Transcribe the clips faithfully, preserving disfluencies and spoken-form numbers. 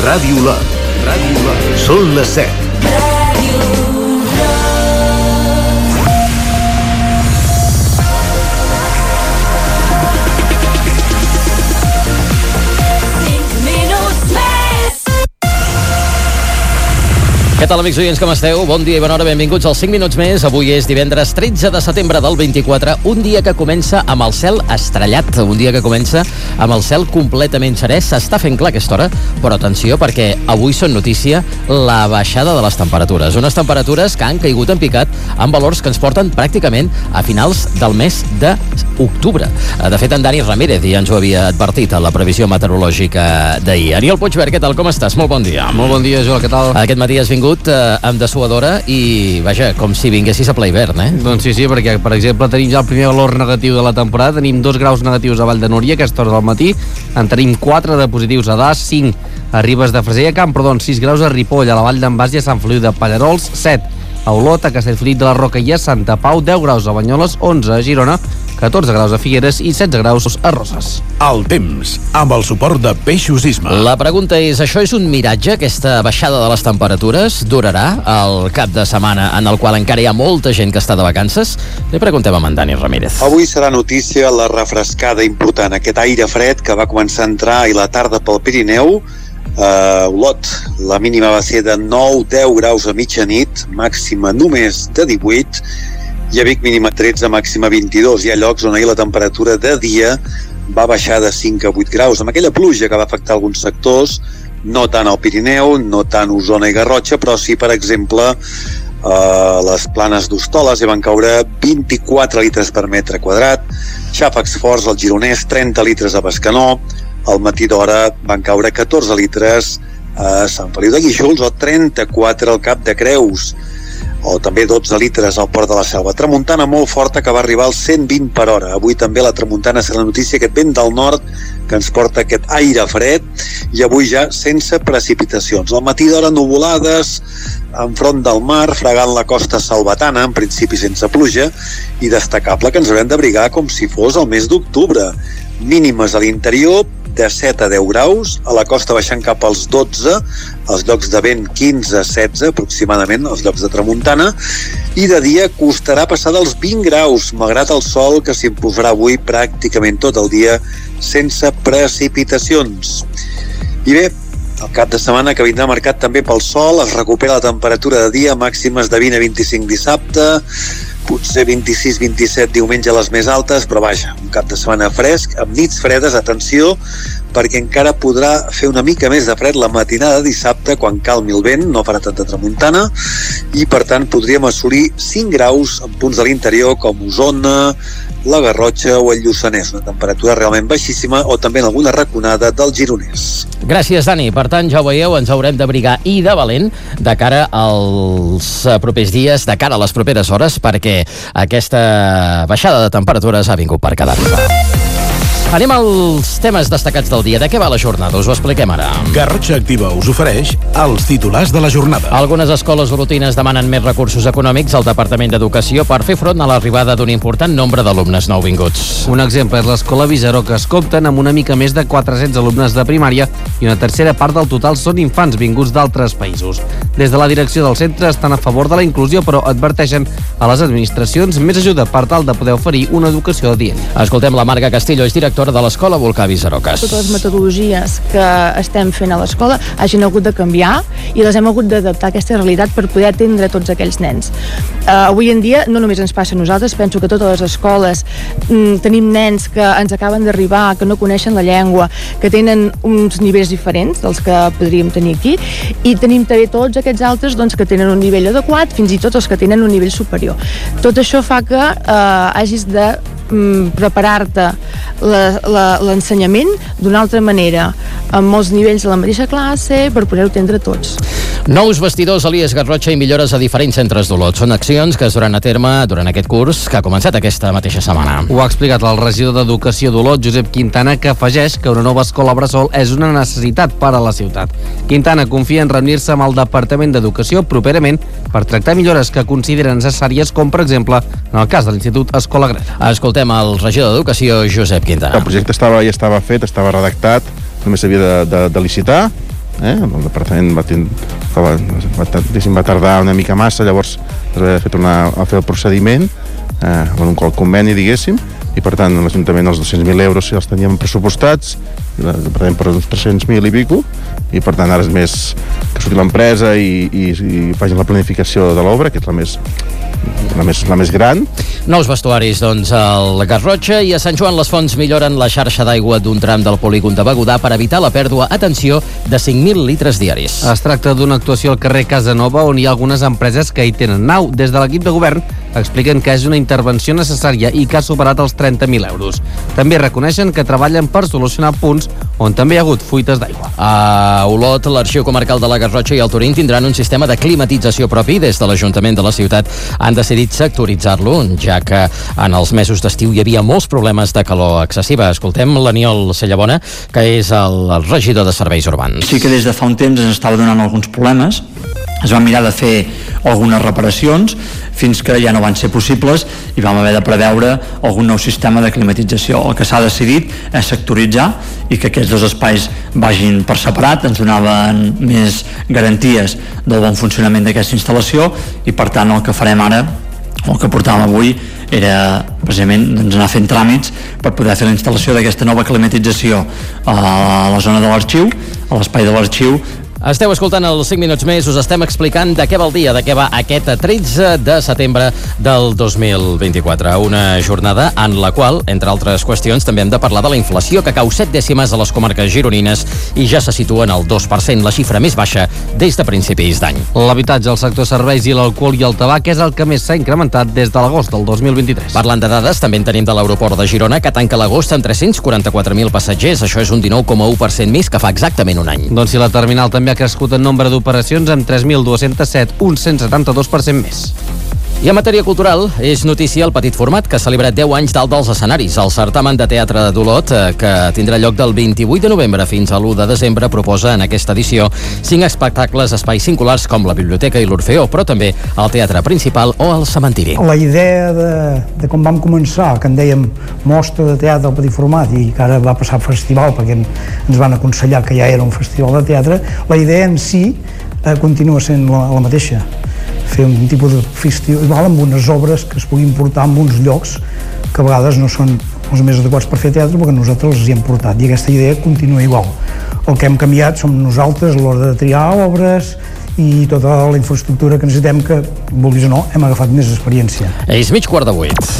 Ràdio Lot. Ràdio Lot. Són les set. Què tal, amics oients, com esteu? Bon dia i bona hora, benvinguts als cinc minuts més. Avui és divendres tretze de setembre del vint-i-quatre, un dia que comença amb el cel estrellat, un dia que comença amb el cel completament serè. S'està fent clar aquesta hora, però atenció, perquè avui són notícia la baixada de les temperatures. Unes temperatures que han caigut en picat amb valors que ens porten pràcticament a finals del mes d'octubre. De fet, en Dani Ramírez ja ens ho havia advertit a la previsió meteorològica d'ahir. Aniol Puigvert, què tal? Com estàs? Molt bon dia. Molt bon dia, Joel, què tal? Aquest matí has vingut eh, amb dessuadora i, vaja, com si vinguessis a ple hivern, eh? Doncs sí, sí, perquè, per exemple, tenim ja el primer valor negatiu de la temporada, tenim dos graus negatius a Vall de Núria, a aquesta hora del matí, en tenim quatre de positius a Das, cinc a Ribes de Freser i a Camprodon, sis graus a Ripoll, a la Vall d'en Bas i a Sant Feliu de Pallerols, set a Olot, a Castellfollit de la Roca i a Santa Pau, deu graus a Banyoles, onze a Girona, catorze graus a Figueres i setze graus a Roses. El temps, amb el suport de Peixos Isma. La pregunta és, això és un miratge, aquesta baixada de les temperatures? Durarà el cap de setmana en el qual encara hi ha molta gent que està de vacances? Li preguntem a en Dani Ramírez. Avui serà notícia la refrescada important, aquest aire fred que va començar a entrar ahir la tarda pel Pirineu. Uh, Olot, la mínima va ser de nou a deu graus a mitjanit, màxima només de divuit, i a Vic mínima tretze, màxima vint-i-dos. Hi ha llocs on ahir la temperatura de dia va baixar de cinc a vuit graus, amb aquella pluja que va afectar alguns sectors, no tant al Pirineu, no tant Osona i Garrotxa, però sí, per exemple, a les planes d'Hostoles hi van caure vint-i-quatre litres per metre quadrat, xàfecs forts al Gironès, trenta litres a Bescanó, al matí d'hora van caure catorze litres a Sant Feliu de Guíxols o trenta-quatre al Cap de Creus, o també dotze litres al Port de la Selva. Tramuntana molt forta que va arribar als cent vint per hora. Avui també la tramuntana serà la notícia, aquest vent del nord que ens porta aquest aire fred, i avui ja sense precipitacions. Al matí d'hora nuvolades enfront del mar, fregant la costa salvatana, en principi sense pluja, i destacable que ens haurem d'abrigar com si fos el mes d'octubre. Mínimes a l'interior de set a deu graus, a la costa baixant cap als dotze, als llocs de vent quinze a setze aproximadament, als llocs de tramuntana, i de dia costarà passar dels vint graus, malgrat el sol que s'imposarà avui pràcticament tot el dia sense precipitacions. I bé, el cap de setmana que vindrà marcat també pel sol, es recupera la temperatura de dia, màximes de vint a vint-i-cinc dissabte, potser vint-i-sis vint-i-set diumenge a les més altes, però vaja, un cap de setmana fresc, amb nits fredes, atenció, perquè encara podrà fer una mica més de fred la matinada de dissabte quan calmi el vent, no farà tanta tramuntana, i per tant podríem assolir cinc graus en punts de l'interior com Osona, la Garrotxa o el Lluçanès, una temperatura realment baixíssima, o també en alguna raconada del Gironès. Gràcies, Dani. Per tant, ja ho veieu, ens haurem d'abrigar i de valent de cara als propers dies, de cara a les properes hores, perquè aquesta baixada de temperatures ha vingut per quedar-se. Anem als temes destacats del dia. De què va la jornada? Us ho expliquem ara. Garrotxa Activa us ofereix els titulars de la jornada. Algunes escoles olotines demanen més recursos econòmics al Departament d'Educació per fer front a l'arribada d'un important nombre d'alumnes nouvinguts. Un exemple és l'escola Visaró, que es compten amb una mica més de quatre-cents alumnes de primària i una tercera part del total són infants vinguts d'altres països. Des de la direcció del centre estan a favor de la inclusió, però adverteixen a les administracions més ajuda per tal de poder oferir una educació adient. Escoltem la Marga Castillo, és directora de l'Escola Volcà Visarocas. Totes les metodologies que estem fent a l'escola hagin hagut de canviar i les hem hagut d'adaptar a aquesta realitat per poder atendre tots aquells nens. Uh, avui en dia no només ens passa a nosaltres, penso que a totes les escoles mm, tenim nens que ens acaben d'arribar, que no coneixen la llengua, que tenen uns nivells diferents dels que podríem tenir aquí, i tenim també tots aquests altres doncs, que tenen un nivell adequat, fins i tot els que tenen un nivell superior. Tot això fa que uh, hagis de mm, preparar-te l'ensenyament d'una altra manera, amb molts nivells a la mateixa classe, per poder-ho atendre tots. Nous vestidors a l'I E S Garrotxa i millores a diferents centres d'Olot. Són accions que es duran a terme durant aquest curs que ha començat aquesta mateixa setmana. Ho ha explicat el regidor d'Educació d'Olot, Josep Quintana, que afegeix que una nova escola bressol és una necessitat per a la ciutat. Quintana confia en reunir-se amb el Departament d'Educació properament per tractar millores que consideren necessàries, com per exemple en el cas de l'Institut Escola Greta. Escoltem el regidor d'Educació, Josep Quintana. El projecte estava, ja estava fet, estava redactat, només s'havia de, de, de licitar, eh? El departament va, ten... va, va, va tardar una mica massa, llavors es va fer tornar a fer el procediment eh, amb un qual conveni, diguéssim, i per tant l'Ajuntament els dos-cents mil euros els teníem pressupostats, i el departament per uns tres-cents mil i pico, i per tant ara és més que surti l'empresa i, i, i facin la planificació de l'obra, que és la més, la més, la més gran. Nous vestuaris, doncs, al Garrotxa, i a Sant Joan les Fonts milloren la xarxa d'aigua d'un tram del polígon de Begudà per evitar la pèrdua, atenció, de cinc mil litres diaris. Es tracta d'una actuació al carrer Casanova, on hi ha algunes empreses que hi tenen nau. Des de l'equip de govern expliquen que és una intervenció necessària i que ha superat els trenta mil euros. També reconeixen que treballen per solucionar punts on també hi ha hagut fuites d'aigua. A Olot, l'Arxiu Comarcal de la Garrotxa i el Turín tindran un sistema de climatització propi. Des de l'Ajuntament de la ciutat han decidit sectoritzar-lo, ja que en els mesos d'estiu hi havia molts problemes de calor excessiva. Escoltem l'Aniol Cellabona, que és el regidor de Serveis Urbans. Sí que des de fa un temps ens estava donant alguns problemes. Es va mirar de fer algunes reparacions fins que ja no van ser possibles i vam haver de preveure algun nou sistema de climatització. El que s'ha decidit és sectoritzar i que aquests dos espais vagin per separat, ens donaven més garanties del bon funcionament d'aquesta instal·lació i per tant el que farem ara, el que portàvem avui, era precisament doncs, anar fent tràmits per poder fer la instal·lació d'aquesta nova climatització a la zona de l'arxiu, a l'espai de l'arxiu. Esteu escoltant els cinc minuts més, us estem explicant de què va el dia, de què va aquest tretze de setembre del dos mil vint-i-quatre. Una jornada en la qual, entre altres qüestions, també hem de parlar de la inflació, que cau set dècimes a les comarques gironines i ja se situa en el dos per cent, la xifra més baixa des de principis d'any. L'habitatge, el sector serveis i l'alcohol i el tabac és el que més s'ha incrementat des de l'agost del dos mil vint-i-tres. Parlant de dades, també en tenim de l'aeroport de Girona, que tanca l'agost amb tres-cents quaranta-quatre mil passatgers. Això és un dinou coma u per cent més que fa exactament un any. Doncs si la terminal també ha crescut en nombre d'operacions amb tres mil dos-cents set, un cent setanta-dos per cent més. I en matèria cultural, és notícia el petit format que celebra deu anys dalt dels escenaris. El certamen de teatre d'Olot, que tindrà lloc del vint-i-vuit de novembre fins a l'u de desembre, proposa en aquesta edició cinc espectacles espais singulars com la biblioteca i l'Orfeó, però també el teatre principal o el cementiri. La idea de, de com vam començar, que en dèiem mostra de teatre al petit format i que ara va passar a festival perquè ens van aconsellar que ja era un festival de teatre, la idea en si eh, continua sent la, la mateixa. Fer un tipus de festival amb unes obres que es puguin portar en uns llocs que a vegades no són els més adequats per fer teatre perquè nosaltres els hi hem portat i aquesta idea continua igual. El que hem canviat som nosaltres a l'hora de triar obres i tota la infraestructura que necessitem que, vulguis o no, hem agafat més experiència. És mig quart de vuit.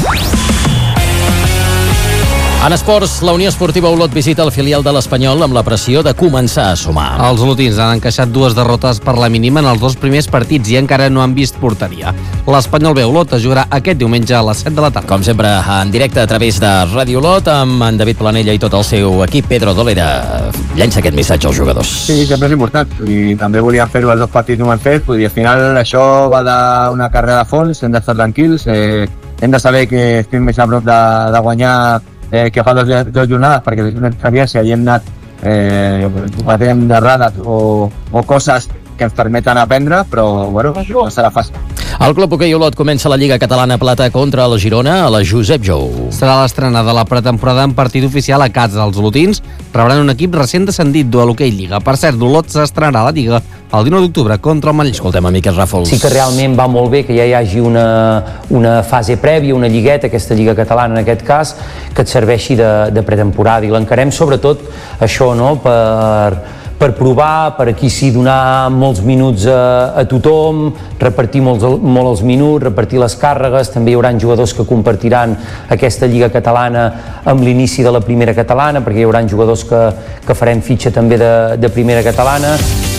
En esports, la Unió Esportiva Olot visita el filial de l'Espanyol amb la pressió de començar a sumar. Els olotins han encaixat dues derrotes per la mínima en els dos primers partits i encara no han vist porteria. L'Espanyol B Olot es jugarà aquest diumenge a les set de la tarda. Com sempre, en directe a través de Ràdio Olot, amb en David Planella i tot el seu equip. Pedro Dolera llença aquest missatge als jugadors. Sí, sempre és important. I també volíem fer-ho els dos partits, no ho hem fet. I al final això va d'una carrera de fons, hem d'estar tranquils, eh, hem de saber que estem més a prop de, de guanyar Eh, que fa dos, dos jornades, perquè és una experiència i hem anat eh, batem d'errades o, o coses que ens permeten aprendre, però bueno, no serà fàcil. El Club Hoquei Olot comença la Lliga Catalana Plata contra el Girona a la Josep Jou. Serà l'estrena de la pretemporada en partit oficial a casa. Els olotins rebran un equip recent descendit de l'Hoquei Lliga. Per cert, l'Olot s'estrenarà a la Lliga el dinou d'octubre contra el Manlleu. Escoltem a Miquel Ràfols. Sí que realment va molt bé que ja hi hagi una, una fase prèvia, una lligueta, aquesta Lliga Catalana en aquest cas, que et serveixi de, de pretemporada. I l'encarem sobretot això, no?, per... per provar, per aquí sí donar molts minuts a, a tothom, repartir molts, molt els minuts, repartir les càrregues. També hi haurà jugadors que compartiran aquesta Lliga Catalana amb l'inici de la primera catalana, perquè hi haurà jugadors que, que farem fitxa també de, de primera catalana.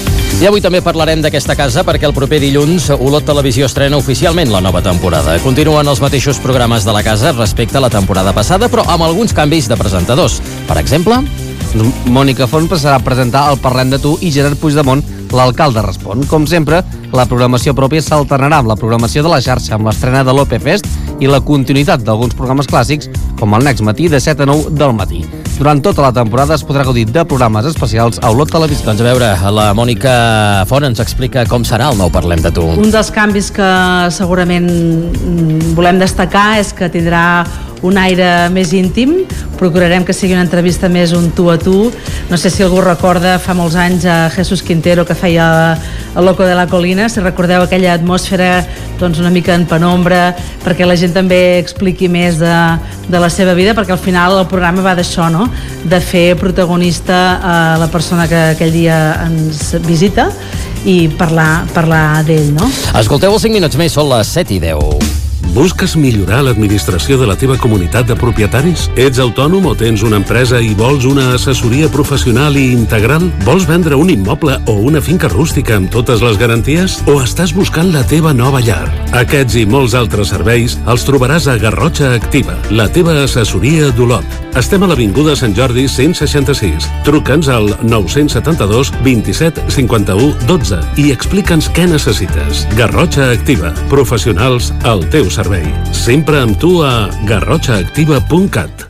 I avui també parlarem d'aquesta casa perquè el proper dilluns Olot Televisió estrena oficialment la nova temporada. Continuen els mateixos programes de la casa respecte a la temporada passada, però amb alguns canvis de presentadors. Per exemple... Mònica Font passarà a presentar el Parlem de tu i Gerard Puigdemont, l'alcalde, respon. Com sempre, la programació pròpia s'alternarà amb la programació de la xarxa, amb l'estrena de l'O P Fest i la continuïtat d'alguns programes clàssics, com el Next Matí de set a nou del matí. Durant tota la temporada es podrà gaudir de programes especials a Olot Televisió. Doncs a veure, la Mònica Font ens explica com serà el nou Parlem de tu. Un dels canvis que segurament volem destacar és que tindrà un aire més íntim. Procurarem que sigui una entrevista més un tu a tu. No sé si algú recorda fa molts anys a Jesús Quintero, que feia el Loco de la Colina, si recordeu aquella atmosfera doncs una mica en penombra, perquè la gent també expliqui més de, de la seva vida, perquè al final el programa va d'això, no? De fer protagonista a la persona que aquell dia ens visita i parlar, parlar d'ell, no? Escolteu els cinc minuts més, són les set i deu. Busques millorar l'administració de la teva comunitat de propietaris? Ets autònom o tens una empresa i vols una assessoria professional i integral? Vols vendre un immoble o una finca rústica amb totes les garanties? O estàs buscant la teva nova llar? Aquests i molts altres serveis els trobaràs a Garrotxa Activa, la teva assessoria d'Olot. Estem a l'Avinguda Sant Jordi cent seixanta-sis. Truca'ns al nou set dos, vint-i-set, cinquanta-u, dotze i explica'ns què necessites. Garrotxa Activa, professionals al teu servei. Sempre amb tu a garrotxa activa punt cat.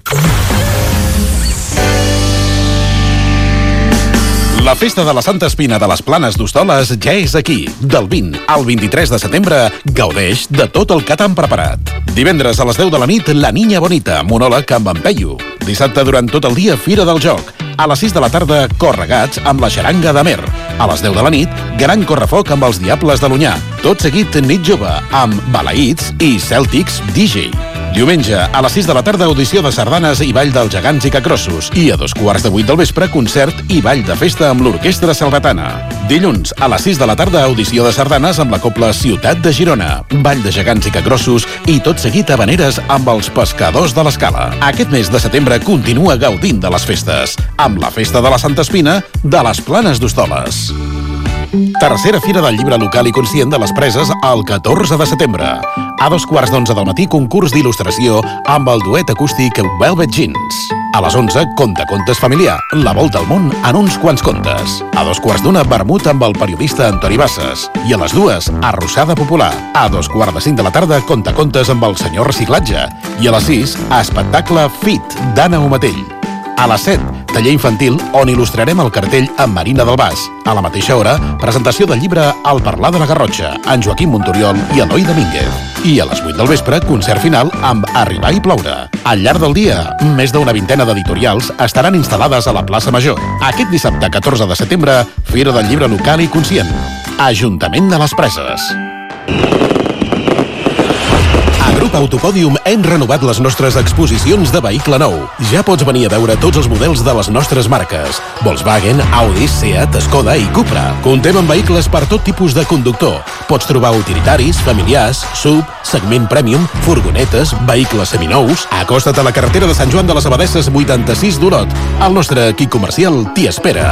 La festa de la Santa Espina de les Planes d'Hostoles ja és aquí. Del vint al vint-i-tres de setembre, gaudeix de tot el que t'han preparat. Divendres a les deu de la nit, La Niña Bonita, monòleg amb en Peyu. Dissabte durant tot el dia, Fira del Joc. A les sis de la tarda, Corregats amb la xaranga d'Amer. A les deu de la nit, Gran Correfoc amb els Diables de l'Onyar. Tot seguit, Nit Jove amb Balaïts i Celtics D J. Diumenge, a les sis de la tarda, audició de sardanes i ball dels gegants i cacrossos. I a dos quarts de vuit del vespre, concert i ball de festa amb l'Orquestra Salvatana. Dilluns, a les sis de la tarda, audició de sardanes amb la Cobla Ciutat de Girona. Ball de gegants i cacrossos i tot seguit habaneres amb els pescadors de l'Escala. Aquest mes de setembre continua gaudint de les festes, amb la Festa de la Santa Espina de les Planes d'Hostoles. Tercera Fira del Llibre Local i Conscient de les Preses el catorze de setembre. A dos quarts d'onze del matí, concurs d'il·lustració amb el duet acústic Velvet Jeans. A les onze, contacontes familiar, la volta al món en uns quants contes. A dos quarts d'una, vermut amb el periodista Antoni Bassas. I a les dues, arrossada popular. A dos quarts de cinc de la tarda, contacontes amb el senyor Reciclatge. I a les sis, espectacle Fit, d'Anna Omatell. A les set, taller infantil, on il·lustrarem el cartell amb Marina del Bas. A la mateixa hora, presentació del llibre El parlar de la Garrotxa, en Joaquim Montoriol i Eloi Domínguez. I a les vuit del vespre, concert final amb Arribar i ploure. Al llarg del dia, més d'una vintena d'editorials estaran instal·lades a la plaça Major. Aquest dissabte catorze de setembre, Fira del Llibre Local i Conscient. Ajuntament de les Preses. A Grup Autopòdium hem renovat les nostres exposicions de vehicle nou. Ja pots venir a veure tots els models de les nostres marques: Volkswagen, Audi, Seat, Skoda i Cupra. Contem amb vehicles per tot tipus de conductor. Pots trobar utilitaris, familiars, sub, segment premium, furgonetes, vehicles seminous. Acosta't a la carretera de Sant Joan de les Abadesses vuitanta-sis d'Olot. El nostre equip comercial t'hi espera.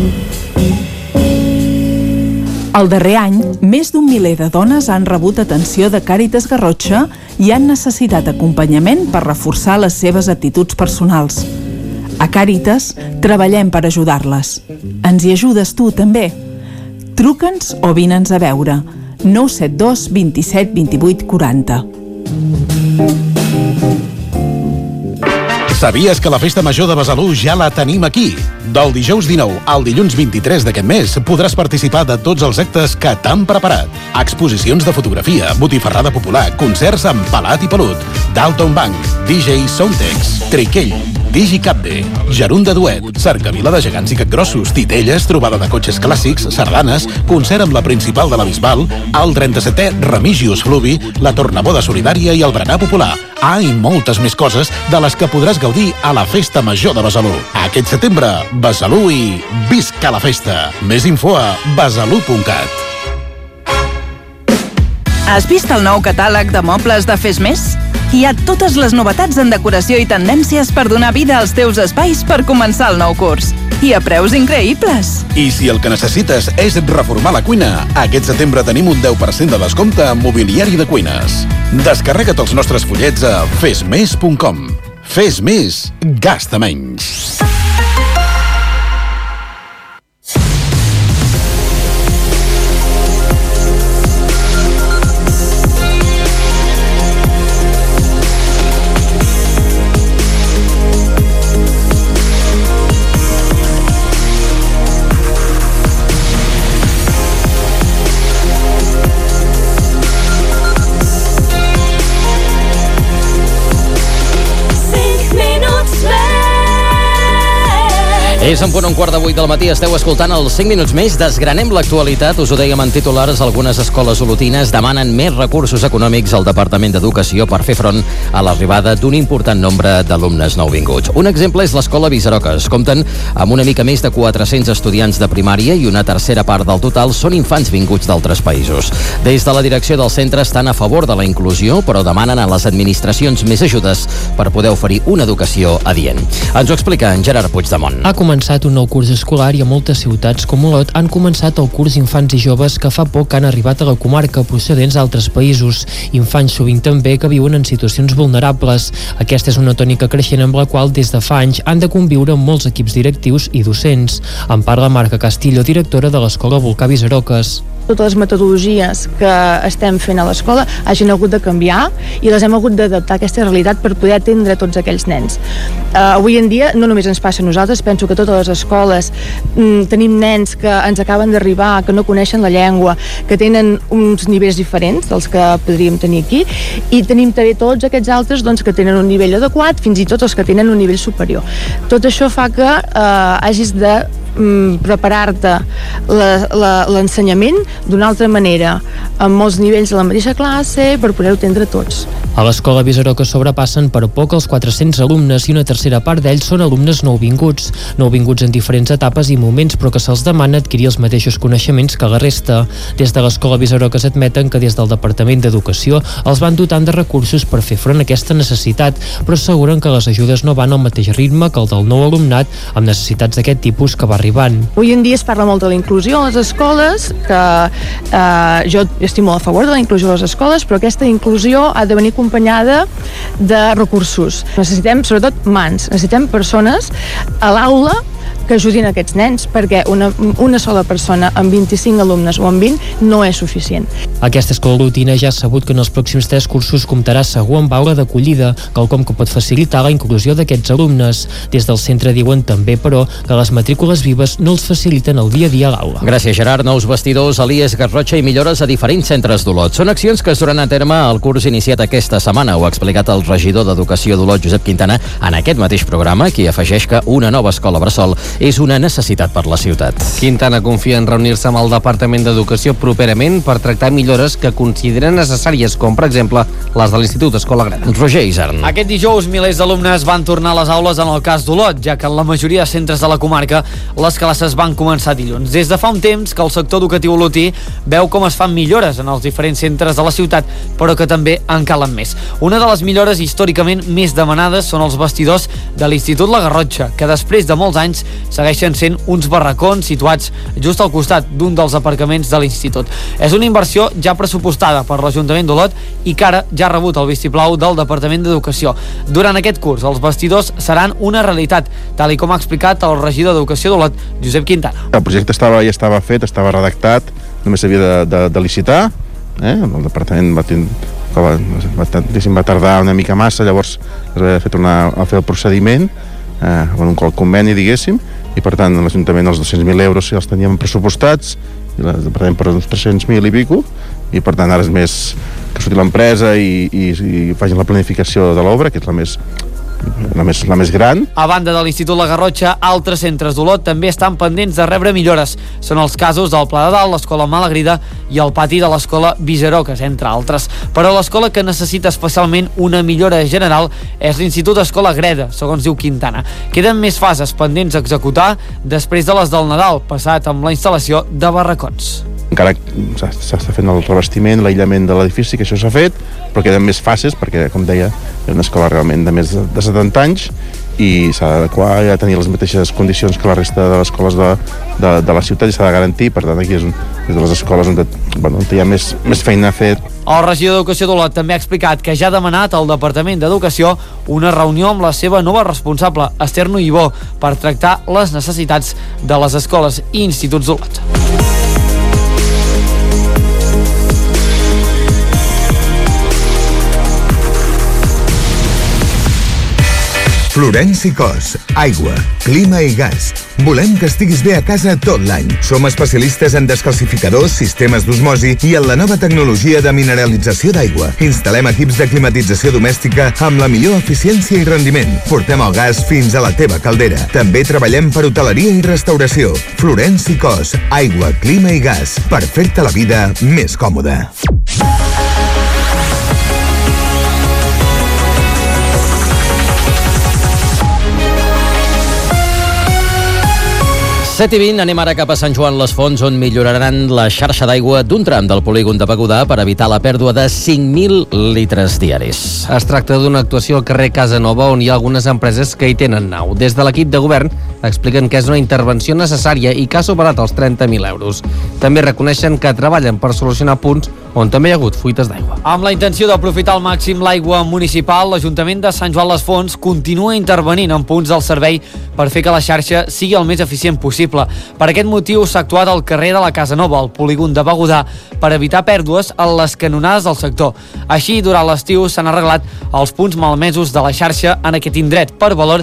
El darrer any, més d'un miler de dones han rebut atenció de Càritas Garrotxa i han necessitat acompanyament per reforçar les seves actituds personals. A Càritas treballem per ajudar-les. Ens hi ajudes tu, també? Truca'ns o vine'ns a veure. nou set dos, vint-i-set, vint-i-vuit, quaranta. Sabies que la Festa Major de Besalú ja la tenim aquí? Del dijous dinou al dilluns vint-i-tres d'aquest mes podràs participar de tots els actes que t'han preparat. Exposicions de fotografia, botifarrada popular, concerts amb Pelat i Pelut, Dalton Bank, D J Sountex, Triquell, DigiCapde, Gerunda Duet, cercavila de gegants i capgrossos, titelles, trobada de cotxes clàssics, sardanes, concert amb la principal de la Bisbal, el trenta-setè Remigius Fluvi, la tornaboda solidària i el berenar popular. Ah, i moltes més coses de les que podràs gaudir a la Festa Major de Besalú. Aquest setembre, Besalú i visca la festa! Més info a besalú punt cat. Has vist el nou catàleg de mobles de Fes Més? Hi ha totes les novetats en decoració i tendències per donar vida als teus espais per començar el nou curs. I a preus increïbles. I si el que necessites és reformar la cuina, aquest setembre tenim un deu per cent de descompte en mobiliari de cuines. Descarrega't els nostres fullets a fes més punt com. Fes més, gasta menys. És en punt un quart de vuit del matí, esteu escoltant els cinc minuts més, desgranem l'actualitat, us ho dèiem en titulars, algunes escoles olotines demanen més recursos econòmics al Departament d'Educació per fer front a l'arribada d'un important nombre d'alumnes nouvinguts. Un exemple és l'escola Visaroques. Compten amb una mica més de quatre-cents estudiants de primària i una tercera part del total són infants vinguts d'altres països. Des de la direcció del centre estan a favor de la inclusió, però demanen a les administracions més ajudes per poder oferir una educació adient. Ens ho explica en Gerard Puigdemont. Ha començat un nou curs escolar i a moltes ciutats com Olot han començat el curs infants i joves que fa poc han arribat a la comarca procedents d'altres països. Infants sovint també que viuen en situacions vulnerables. Aquesta és una tònica creixent amb la qual des de fa anys han de conviure molts equips directius i docents. En parla Marca Castillo, directora de l'escola Volcà Visaroques. Totes les metodologies que estem fent a l'escola hagin hagut de canviar i les hem hagut d'adaptar a aquesta realitat per poder atendre tots aquells nens. Uh, avui en dia no només ens passa a nosaltres, penso que a totes les escoles mm, tenim nens que ens acaben d'arribar, que no coneixen la llengua, que tenen uns nivells diferents dels que podríem tenir aquí, i tenim també tots aquests altres doncs, que tenen un nivell adequat, fins i tot els que tenen un nivell superior. Tot això fa que uh, hagis de preparar-te l'ensenyament d'una altra manera, amb molts nivells de la mateixa classe, per poder-ho atendre tots. A l'escola Visaroques sobrepassen per poc els quatre-cents alumnes i una tercera part d'ells són alumnes nouvinguts, nouvinguts en diferents etapes i moments, però que se'ls demana adquirir els mateixos coneixements que la resta. Des de l'escola Visaroques admeten que des del Departament d'Educació els van dotant de recursos per fer front a aquesta necessitat, però asseguren que les ajudes no van al mateix ritme que el del nou alumnat amb necessitats d'aquest tipus que va arribant. Avui en dia es parla molt de la inclusió a les escoles, que eh, jo estic molt a favor de la inclusió a les escoles, però aquesta inclusió ha de venir acompanyada de recursos. Necessitem, sobretot, mans. Necessitem persones a l'aula que ajudin a aquests nens, perquè una, una sola persona amb vint-i-cinc alumnes o amb vint no és suficient. Aquesta escola olotina ja ha sabut que en els pròxims tres cursos comptarà segur amb aula d'acollida, quelcom que pot facilitar la inclusió d'aquests alumnes. Des del centre diuen també, però, que les matrícules vives no els faciliten el dia a dia a l'aula. Gràcies, Gerard. Nous vestidors, alies, Garrotxa i millores a diferents centres d'Olot. Són accions que es duran a terme al curs iniciat aquesta setmana. Ho ha explicat el regidor d'Educació d'Olot, Josep Quintana, en aquest mateix programa, qui afegeix que una nova escola bressol és una necessitat per la ciutat. Quintana confia en reunir-se amb el Departament d'Educació properament per tractar millores que consideren necessàries, com per exemple les de l'Institut Escola Greda. Roger Isern. Aquest dijous milers d'alumnes van tornar a les aules en el cas d'Olot, ja que en la majoria de centres de la comarca les classes van començar dilluns. Des de fa un temps que el sector educatiu olotí veu com es fan millores en els diferents centres de la ciutat, però que també en calen més. Una de les millores històricament més demanades són els vestidors de l'Institut La Garrotxa, que després de molts anys segueixen sent uns barracons situats just al costat d'un dels aparcaments de l'institut. És una inversió ja pressupostada per l'Ajuntament d'Olot i que ara ja ha rebut el vistiplau del Departament d'Educació. Durant aquest curs, els vestidors seran una realitat, tal i com ha explicat el regidor d'Educació d'Olot, Josep Quintana. El projecte estava, ja estava fet, estava redactat, només s'havia de, de, de licitar, eh? El Departament va, ten, va, va, va tardar una mica massa, llavors es va fer tornar a fer el procediment, eh, en un qual conveni, diguéssim, i per tant l'Ajuntament els dos-cents mil euros ja els teníem pressupostats i el Departament per uns tres-cents mil i pico, i per tant ara és més que surti l'empresa i, i, i facin la planificació de l'obra, que és la més La més, la més gran. A banda de l'Institut La Garrotxa, altres centres d'Olot també estan pendents de rebre millores. Són els casos del Pla de Dalt, l'Escola Malagrida i el pati de l'Escola Visaroques, entre altres. Però l'escola que necessita especialment una millora general és l'Institut Escola Greda, segons diu Quintana. Queden més fases pendents a executar després de les del Nadal, passat amb la instal·lació de barracons. Encara s'està fent el revestiment, l'aïllament de l'edifici, que això s'ha fet, però queden més fases, perquè, com deia, és una escola realment de més de setanta anys i s'ha d'adequar a tenir les mateixes condicions que la resta de les escoles de, de, de la ciutat i s'ha de garantir, per tant, aquí és, un, és de les escoles on, bueno, on hi ha més, més feina a fer. El regidor d'Educació d'Olot també ha explicat que ja ha demanat al Departament d'Educació una reunió amb la seva nova responsable, Esther Noibó, per tractar les necessitats de les escoles i instituts d'Olot. Florenci Cos, aigua, clima i gas. Volem que estiguis bé a casa tot l'any. Som especialistes en descalcificadors, sistemes d'osmosi i en la nova tecnologia de mineralització d'aigua. Instal·lem equips de climatització domèstica amb la millor eficiència i rendiment. Portem el gas fins a la teva caldera. També treballem per hoteleria i restauració. Florenci Cos, aigua, clima i gas. Per fer-te la vida més còmoda. set i vint, anem ara cap a Sant Joan les Fonts, on milloraran la xarxa d'aigua d'un tram del polígon de Begudà per evitar la pèrdua de cinc mil litres diaris. Es tracta d'una actuació al carrer Casa Nova, on hi ha algunes empreses que hi tenen nau. Des de l'equip de govern expliquen que és una intervenció necessària i que ha superat els trenta mil euros. També reconeixen que treballen per solucionar punts on també hi ha hagut fuites d'aigua. Amb la intenció d'aprofitar al màxim l'aigua municipal, l'Ajuntament de Sant Joan les Fonts continua intervenint en punts del servei per fer que la xarxa sigui el més eficient possible. Per aquest motiu s'ha actuat al carrer de la Casa Nova, al polígon de Begudà, per evitar pèrdues a les canonades del sector. Així, durant l'estiu s'han arreglat els punts malmesos de la xarxa en aquest indret per valor.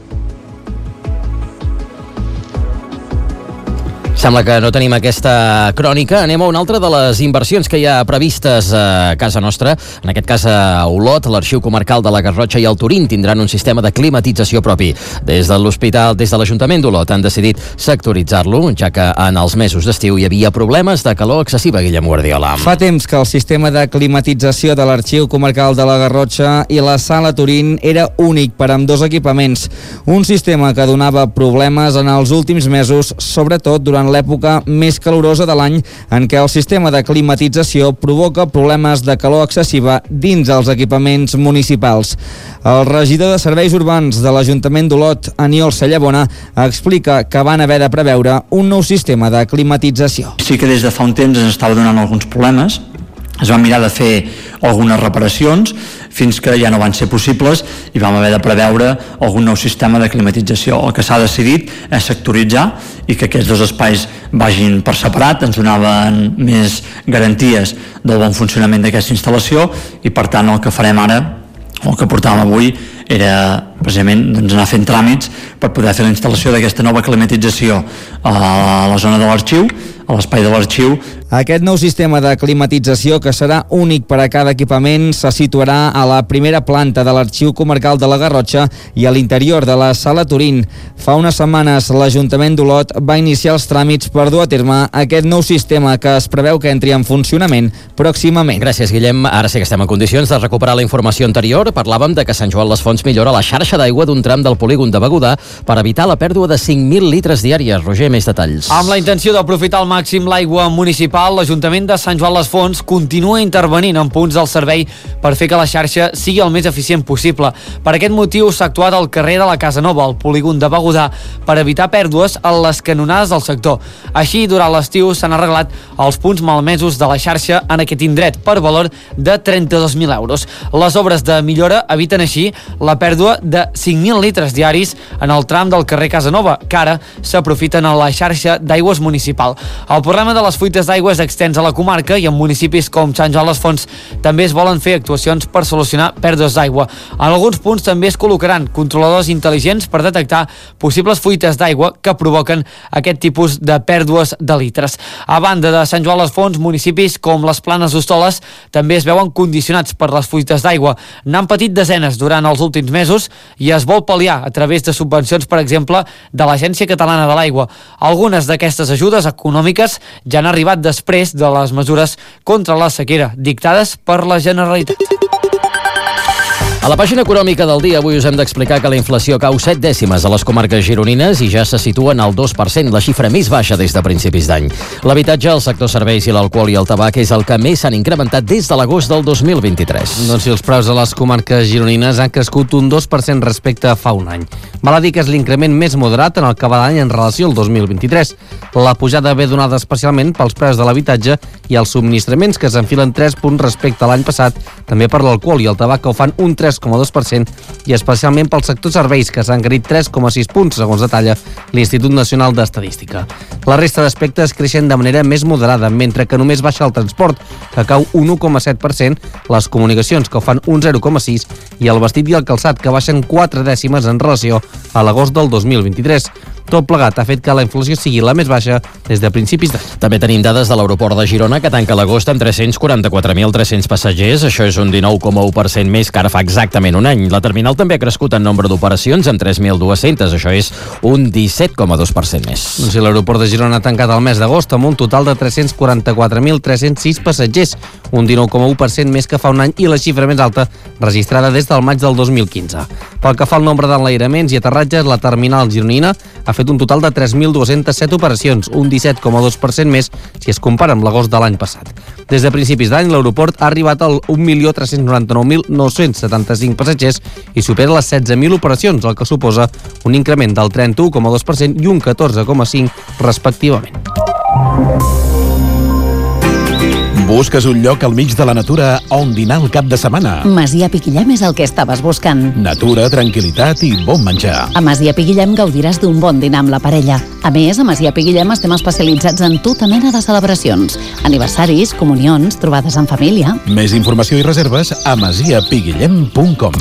Sembla que no tenim aquesta crònica. Anem a una altra de les inversions que hi ha previstes a casa nostra. En aquest cas a Olot, l'Arxiu Comarcal de la Garrotxa i el Turín tindran un sistema de climatització propi. Des de l'Hospital, des de l'Ajuntament d'Olot han decidit sectoritzar-lo, ja que en els mesos d'estiu hi havia problemes de calor excessiva, Guillem Guardiola. Fa temps que el sistema de climatització de l'Arxiu Comarcal de la Garrotxa i la Sala Turín era únic per a ambdós equipaments. Un sistema que donava problemes en els últims mesos, sobretot durant l'època més calorosa de l'any, en què el sistema de climatització provoca problemes de calor excessiva dins els equipaments municipals. El regidor de Serveis Urbans de l'Ajuntament d'Olot, Aniol Sallabona, explica que van haver de preveure un nou sistema de climatització. Sí que des de fa un temps ens estava donant alguns problemes, es van mirar de fer algunes reparacions fins que ja no van ser possibles i vam haver de preveure algun nou sistema de climatització. El que s'ha decidit és sectoritzar i que aquests dos espais vagin per separat, ens donaven més garanties del bon funcionament d'aquesta instal·lació i per tant el que farem ara, el que portàvem avui, era precisament doncs, anar fent tràmits per poder fer la instal·lació d'aquesta nova climatització a la zona de l'arxiu, a l'espai de l'arxiu. Aquest nou sistema de climatització, que serà únic per a cada equipament, se situarà a la primera planta de l'Arxiu Comarcal de la Garrotxa i a l'interior de la Sala Turín. Fa unes setmanes l'Ajuntament d'Olot va iniciar els tràmits per dur a terme aquest nou sistema que es preveu que entri en funcionament pròximament. Gràcies, Guillem. Ara sí que estem en condicions de recuperar la informació anterior. Parlàvem de que Sant Joan les Fonts millora la xarxa d'aigua d'un tram del polígon de Begudà per evitar la pèrdua de cinc mil litres diàries. Roger, més detalls. Amb la intenció d'aprofitar al màxim l'aigua municipal, l'Ajuntament de Sant Joan les Fonts continua intervenint en punts del servei per fer que la xarxa sigui el més eficient possible. Per aquest motiu s'ha actuat al carrer de la Casa Nova, al polígon de Begudà, per evitar pèrdues a les canonades del sector. Així, durant l'estiu s'han arreglat els punts malmesos de la xarxa en aquest indret per valor de trenta-dos mil euros. Les obres de millora eviten així la pèrdua de cinc mil litres diaris en el tram del carrer Casa Nova, que ara s'aprofiten a la xarxa d'aigües municipal. El problema de les fuites d'aigua és extens a la comarca i en municipis com Sant Joan les Fonts també es volen fer actuacions per solucionar pèrdues d'aigua. En alguns punts també es col·locaran controladors intel·ligents per detectar possibles fuites d'aigua que provoquen aquest tipus de pèrdues de litres. A banda de Sant Joan les Fonts, municipis com les Planes d'Hostoles també es veuen condicionats per les fuites d'aigua. N'han patit desenes durant els últims mesos i es vol pal·liar a través de subvencions, per exemple, de l'Agència Catalana de l'Aigua. Algunes d'aquestes ajudes econòmiques ja han arribat després de les mesures contra la sequera dictades per la Generalitat. A la pàgina econòmica del dia avui us hem d'explicar que la inflació cau set dècimes a les comarques gironines i ja se situa en el dos per cent, la xifra més baixa des de principis d'any. L'habitatge, el sector serveis i l'alcohol i el tabac és el que més s'han incrementat des de l'agost del dos mil vint-i-tres. Doncs si els preus a les comarques gironines han crescut un dos per cent respecte a fa un any. Val a dir que és l'increment més moderat en el que va d'any en relació al dos mil vint-i-tres. La pujada ve donada especialment pels preus de l'habitatge i els subministraments, que s'enfilen tres punts respecte a l'any passat, també per l'alcohol i el tabac, que ho fan un tres tres coma dos per cent i especialment pel sector serveis, que s'ha encarit tres coma sis punts, segons detalla l'Institut Nacional d'Estadística. La resta d'aspectes creixen de manera més moderada, mentre que només baixa el transport, que cau un un coma set per cent, les comunicacions, que ho fan un zero coma sis, i el vestit i el calçat, que baixen quatre dècimes en relació a l'agost del dos mil vint-i-tres. Tot plegat ha fet que la inflació sigui la més baixa des de principis d'any. També tenim dades de l'aeroport de Girona, que tanca l'agost amb tres-cents quaranta-quatre mil tres-cents passatgers. Això és un dinou coma u per cent més que ara fa exactament un any. La terminal també ha crescut en nombre d'operacions amb tres mil dues-centes. Això és un disset coma dos per cent més. Doncs sí, l'aeroport de Girona ha tancat el mes d'agost amb un total de tres-cents quaranta-quatre mil tres-cents sis passatgers, un dinou coma u per cent més que fa un any i la xifra més alta registrada des del maig del dos mil quinze. Pel que fa al nombre d'enlairaments i aterratges, la terminal gironina ha fet un total de tres mil dues-centes set operacions, un disset coma dos per cent més si es compara amb l'agost de l'any passat. Des de principis d'any, l'aeroport ha arribat al un milió tres-cents noranta-nou mil nou-cents setanta-cinc passatgers i supera les setze mil operacions, el que suposa un increment del trenta-u coma dos per cent i un catorze coma cinc per cent respectivament. Busques un lloc al mig de la natura on dinar el cap de setmana? Masia Piquillem és el que estaves buscant. Natura, tranquil·litat i bon menjar. A Masia Piquillem gaudiràs d'un bon dinar amb la parella. A més, a Masia Piquillem estem especialitzats en tota mena de celebracions. Aniversaris, comunions, trobades en família. Més informació i reserves a masia piguillem punt com.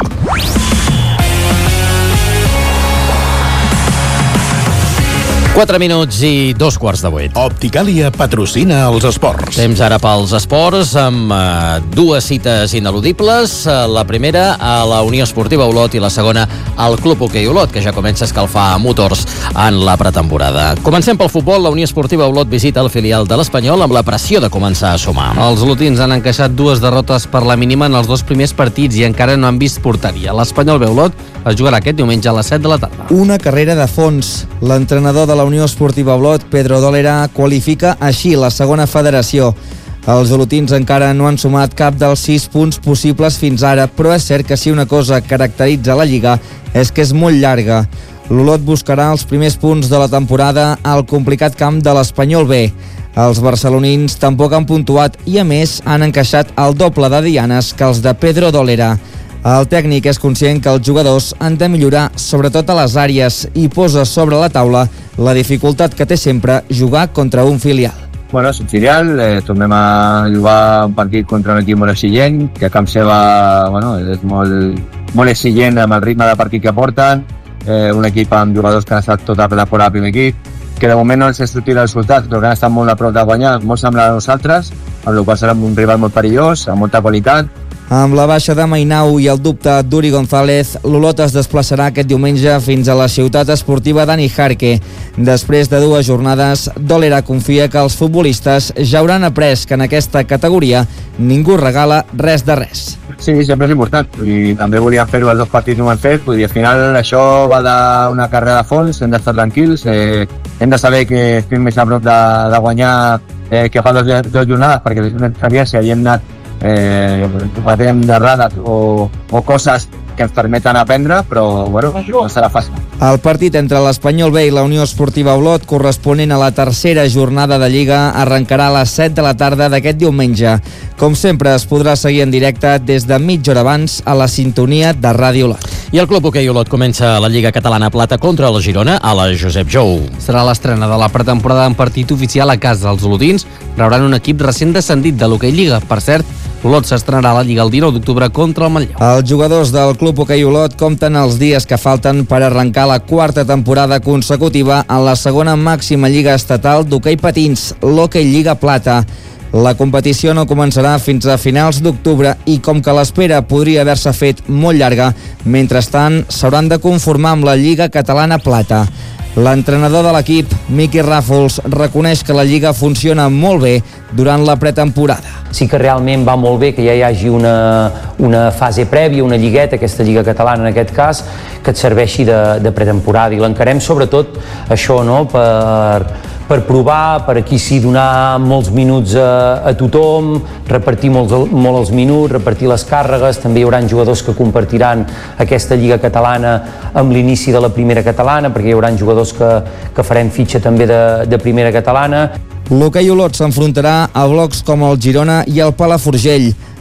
quatre minuts i dos quarts de vuit. Opticàlia patrocina els esports. Temps ara pels esports amb uh, dues cites ineludibles. Uh, la primera a la Unió Esportiva Olot i la segona al Club Hoquei Olot, que ja comença a escalfar motors en la pretemporada. Comencem pel futbol. La Unió Esportiva Olot visita el filial de l'Espanyol amb la pressió de començar a sumar. Els olotins han encaixat dues derrotes per la mínima en els dos primers partits i encara no han vist porteria. L'Espanyol B Olot es jugarà aquest diumenge a les set de la tarda. Una carrera de fons. L'entrenador de la Unió Esportiva Olot, Pedro Dolera, qualifica així la segona federació. Els olotins encara no han sumat cap dels sis punts possibles fins ara, però és cert que si una cosa caracteritza la Lliga és que és molt llarga. L'Olot buscarà els primers punts de la temporada al complicat camp de l'Espanyol B. Els barcelonins tampoc han puntuat i, a més, han encaixat el doble de dianes que els de Pedro Dolera. El tècnic és conscient que els jugadors han de millorar sobretot a les àrees i posa sobre la taula la dificultat que té sempre jugar contra un filial. Bueno, és un filial, eh, tornem a jugar un partit contra un equip molt exigent, que a camp seva bueno, és molt, molt exigent amb el ritme de partit que porten, eh, un equip amb jugadors que han estat tota la temporada al primer equip, que de moment no els ha sortit el resultat, però que han estat molt a prop de guanyar, molt semblant a nosaltres, amb la qual serà un rival molt perillós, amb molta qualitat. Amb la baixa de Mainau i el dubte d'Uri González, l'Olot es desplaçarà aquest diumenge fins a la ciutat esportiva Dani Jarque. Després de dues jornades, Dolera confia que els futbolistes ja hauran après que en aquesta categoria ningú regala res de res. Sí, sempre és important. I també volíem fer-ho els dos partits que ho hem fet. Vull dir, al final això va d'una carrera de fons, hem d'estar tranquils, eh, hem de saber que estem més a prop de, de guanyar eh, que fa dues, dues jornades, perquè és una experiència i hem anat eh, patem d'errades o, o coses que ens permeten aprendre, però bueno, no serà fàcil. El partit entre l'Espanyol B i la Unió Esportiva Olot, corresponent a la tercera jornada de Lliga, arrencarà a les set de la tarda d'aquest diumenge. Com sempre, es podrà seguir en directe des de mitja hora abans a la sintonia de Ràdio Olot. I el Club Hoquei Olot comença la Lliga Catalana Plata contra la Girona a la Josep Jou. Serà l'estrena de la pretemporada en partit oficial a casa. Els olotins rebran un equip recent descendit de l'Hoquei Lliga. Per cert, l'Olot s'estrenarà a la Lliga el dinou d'octubre contra el Manlleu. Els jugadors del Club Hoquei Olot compten els dies que falten per arrencar la quarta temporada consecutiva en la segona màxima lliga estatal d'hoquei patins, l'Hoquei Lliga Plata. La competició no començarà fins a finals d'octubre i com que l'espera podria haver-se fet molt llarga, mentrestant s'hauran de conformar amb la Lliga Catalana Plata. L'entrenador de l'equip, Miqui Ràfols, reconeix que la Lliga funciona molt bé durant la pretemporada. Sí que realment va molt bé que ja hi hagi una, una fase prèvia, una lligueta, aquesta Lliga Catalana en aquest cas, que et serveixi de, de pretemporada, i l'encarem sobretot això, no?, per, per provar, per aquí sí donar molts minuts a, a tothom, repartir molts, molt els minuts, repartir les càrregues. També hi haurà jugadors que compartiran aquesta Lliga Catalana amb l'inici de la primera catalana, perquè hi haurà jugadors que, que farem fitxa també de, de primera catalana. L'Hoquei Olot s'enfrontarà a blocs com el Girona i el Palafrugell.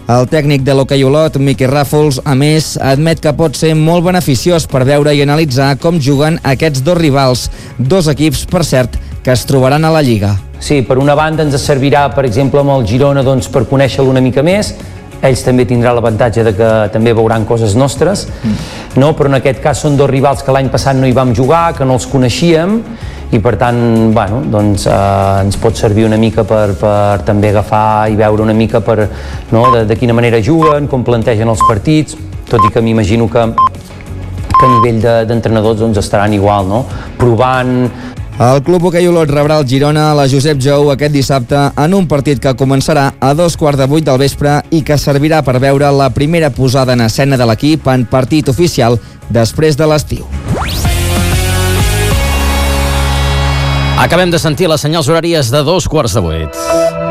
El tècnic de l'Hoquei Olot, Miqui Ràfols, a més, admet que pot ser molt beneficiós per veure i analitzar com juguen aquests dos rivals, dos equips, per cert, que es trobaran a la Lliga. Sí, per una banda ens servirà, per exemple, amb el Girona, doncs, per conèixer-lo una mica més. Ells també tindran l'avantatge de que també veuran coses nostres, no? Però en aquest cas són dos rivals que l'any passat no hi vam jugar, que no els coneixíem, i per tant, bueno, doncs, eh, ens pot servir una mica per, per també agafar i veure una mica per, no? de, de quina manera juguen, com plantegen els partits, tot i que m'imagino que, que a nivell de, d'entrenadors doncs, estaran igual, no? Provant. El Club Hoquei Olot rebrà el Girona a la Josep Jou aquest dissabte en un partit que començarà a dos quarts de vuit del vespre i que servirà per veure la primera posada en escena de l'equip en partit oficial després de l'estiu. Acabem de sentir les senyals horàries de dos quarts de vuit.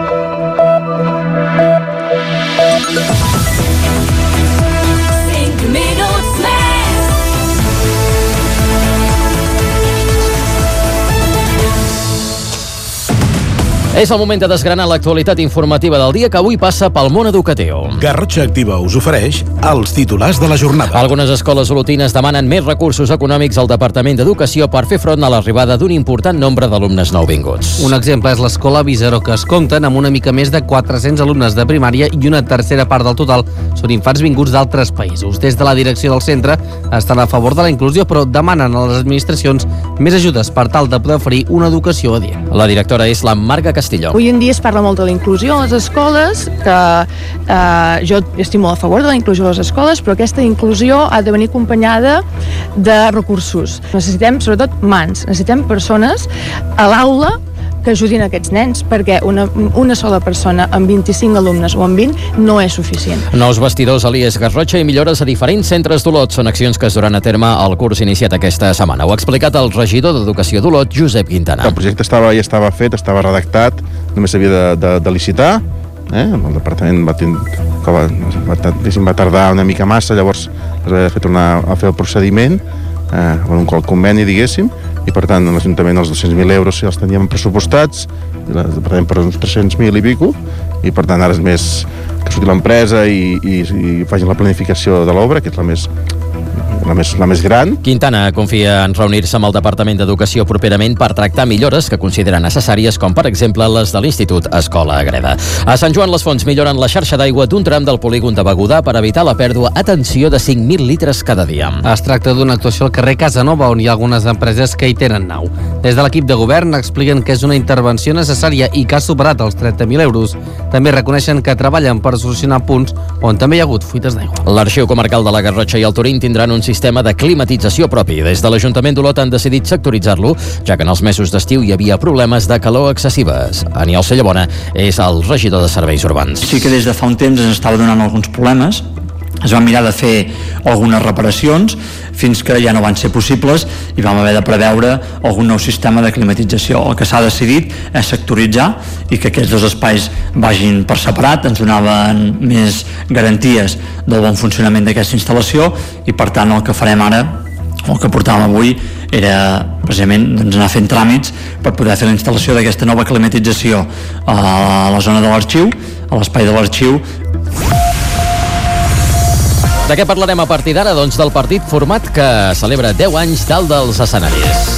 És el moment de desgranar l'actualitat informativa del dia que avui passa pel món educatiu. Garrotxa Activa us ofereix els titulars de la jornada. Algunes escoles olotines demanen més recursos econòmics al Departament d'Educació per fer front a l'arribada d'un important nombre d'alumnes nouvinguts. Un exemple és l'escola Visero, que es compten amb una mica més de quatre-cents alumnes de primària i una tercera part del total són infants vinguts d'altres països. Des de la direcció del centre estan a favor de la inclusió, però demanen a les administracions més ajudes per tal de poder oferir una educació adient. La directora és la Marga Castilló. Avui en dia es parla molt de la inclusió a les escoles, que eh, jo estic molt a favor de la inclusió a les escoles, però aquesta inclusió ha de venir acompanyada de recursos. Necessitem, sobretot, mans. Necessitem persones a l'aula que ajudin aquests nens, perquè una, una sola persona amb vint-i-cinc alumnes o amb vint no és suficient. Nous vestidors a l'I E S Garrotxa i millores a diferents centres d'Olot són accions que es duran a terme al curs iniciat aquesta setmana. Ho ha explicat el regidor d'Educació d'Olot, Josep Quintana. El projecte estava, ja estava fet, estava redactat, només s'havia de, de, de licitar. Eh? El departament va, ten... que va, va, va tardar una mica massa, llavors es va fer tornar a fer el procediment, eh, un qual conveni, diguéssim, i per tant l'Ajuntament els dos-cents mil euros si els teníem pressupostats, i el departament per uns tres-cents mil i pico, i per tant ara és més que surti l'empresa i, i, i facin la planificació de l'obra, que és la més, la més, la més gran. Quintana confia en reunir-se amb el Departament d'Educació properament per tractar millores que considera necessàries, com per exemple les de l'Institut Escola Agreda. A Sant Joan les Fonts milloren la xarxa d'aigua d'un tram del polígon de Begudà per evitar la pèrdua, atenció, de cinc mil litres cada dia. Es tracta d'una actuació al carrer Casanova, on hi ha algunes empreses que hi tenen nau. Des de l'equip de govern expliquen que és una intervenció necessària i que ha superat els trenta mil euros. També reconeixen que treballen per solucionar punts on també hi ha hagut fuites d'aigua. L'Arxiu Comarcal de la Garrotxa i el Turín tindran un sistema de climatització propi. Des de l'Ajuntament d'Olot han decidit sectoritzar-lo, ja que en els mesos d'estiu hi havia problemes de calor excessives. Aniol Cellabona és el regidor de Serveis Urbans. Sí que des de fa un temps ens estava donant alguns problemes. Es va mirar de fer algunes reparacions fins que ja no van ser possibles i vam haver de preveure algun nou sistema de climatització. El que s'ha decidit és sectoritzar i que aquests dos espais vagin per separat, ens donaven més garanties del bon funcionament d'aquesta instal·lació i per tant el que farem ara, el que portàvem avui, era precisament doncs, anar fent tràmits per poder fer la instal·lació d'aquesta nova climatització a la zona de l'arxiu, a l'espai de l'arxiu. De què parlarem a partir d'ara? Doncs del partit format que celebra deu anys dalt dels escenaris.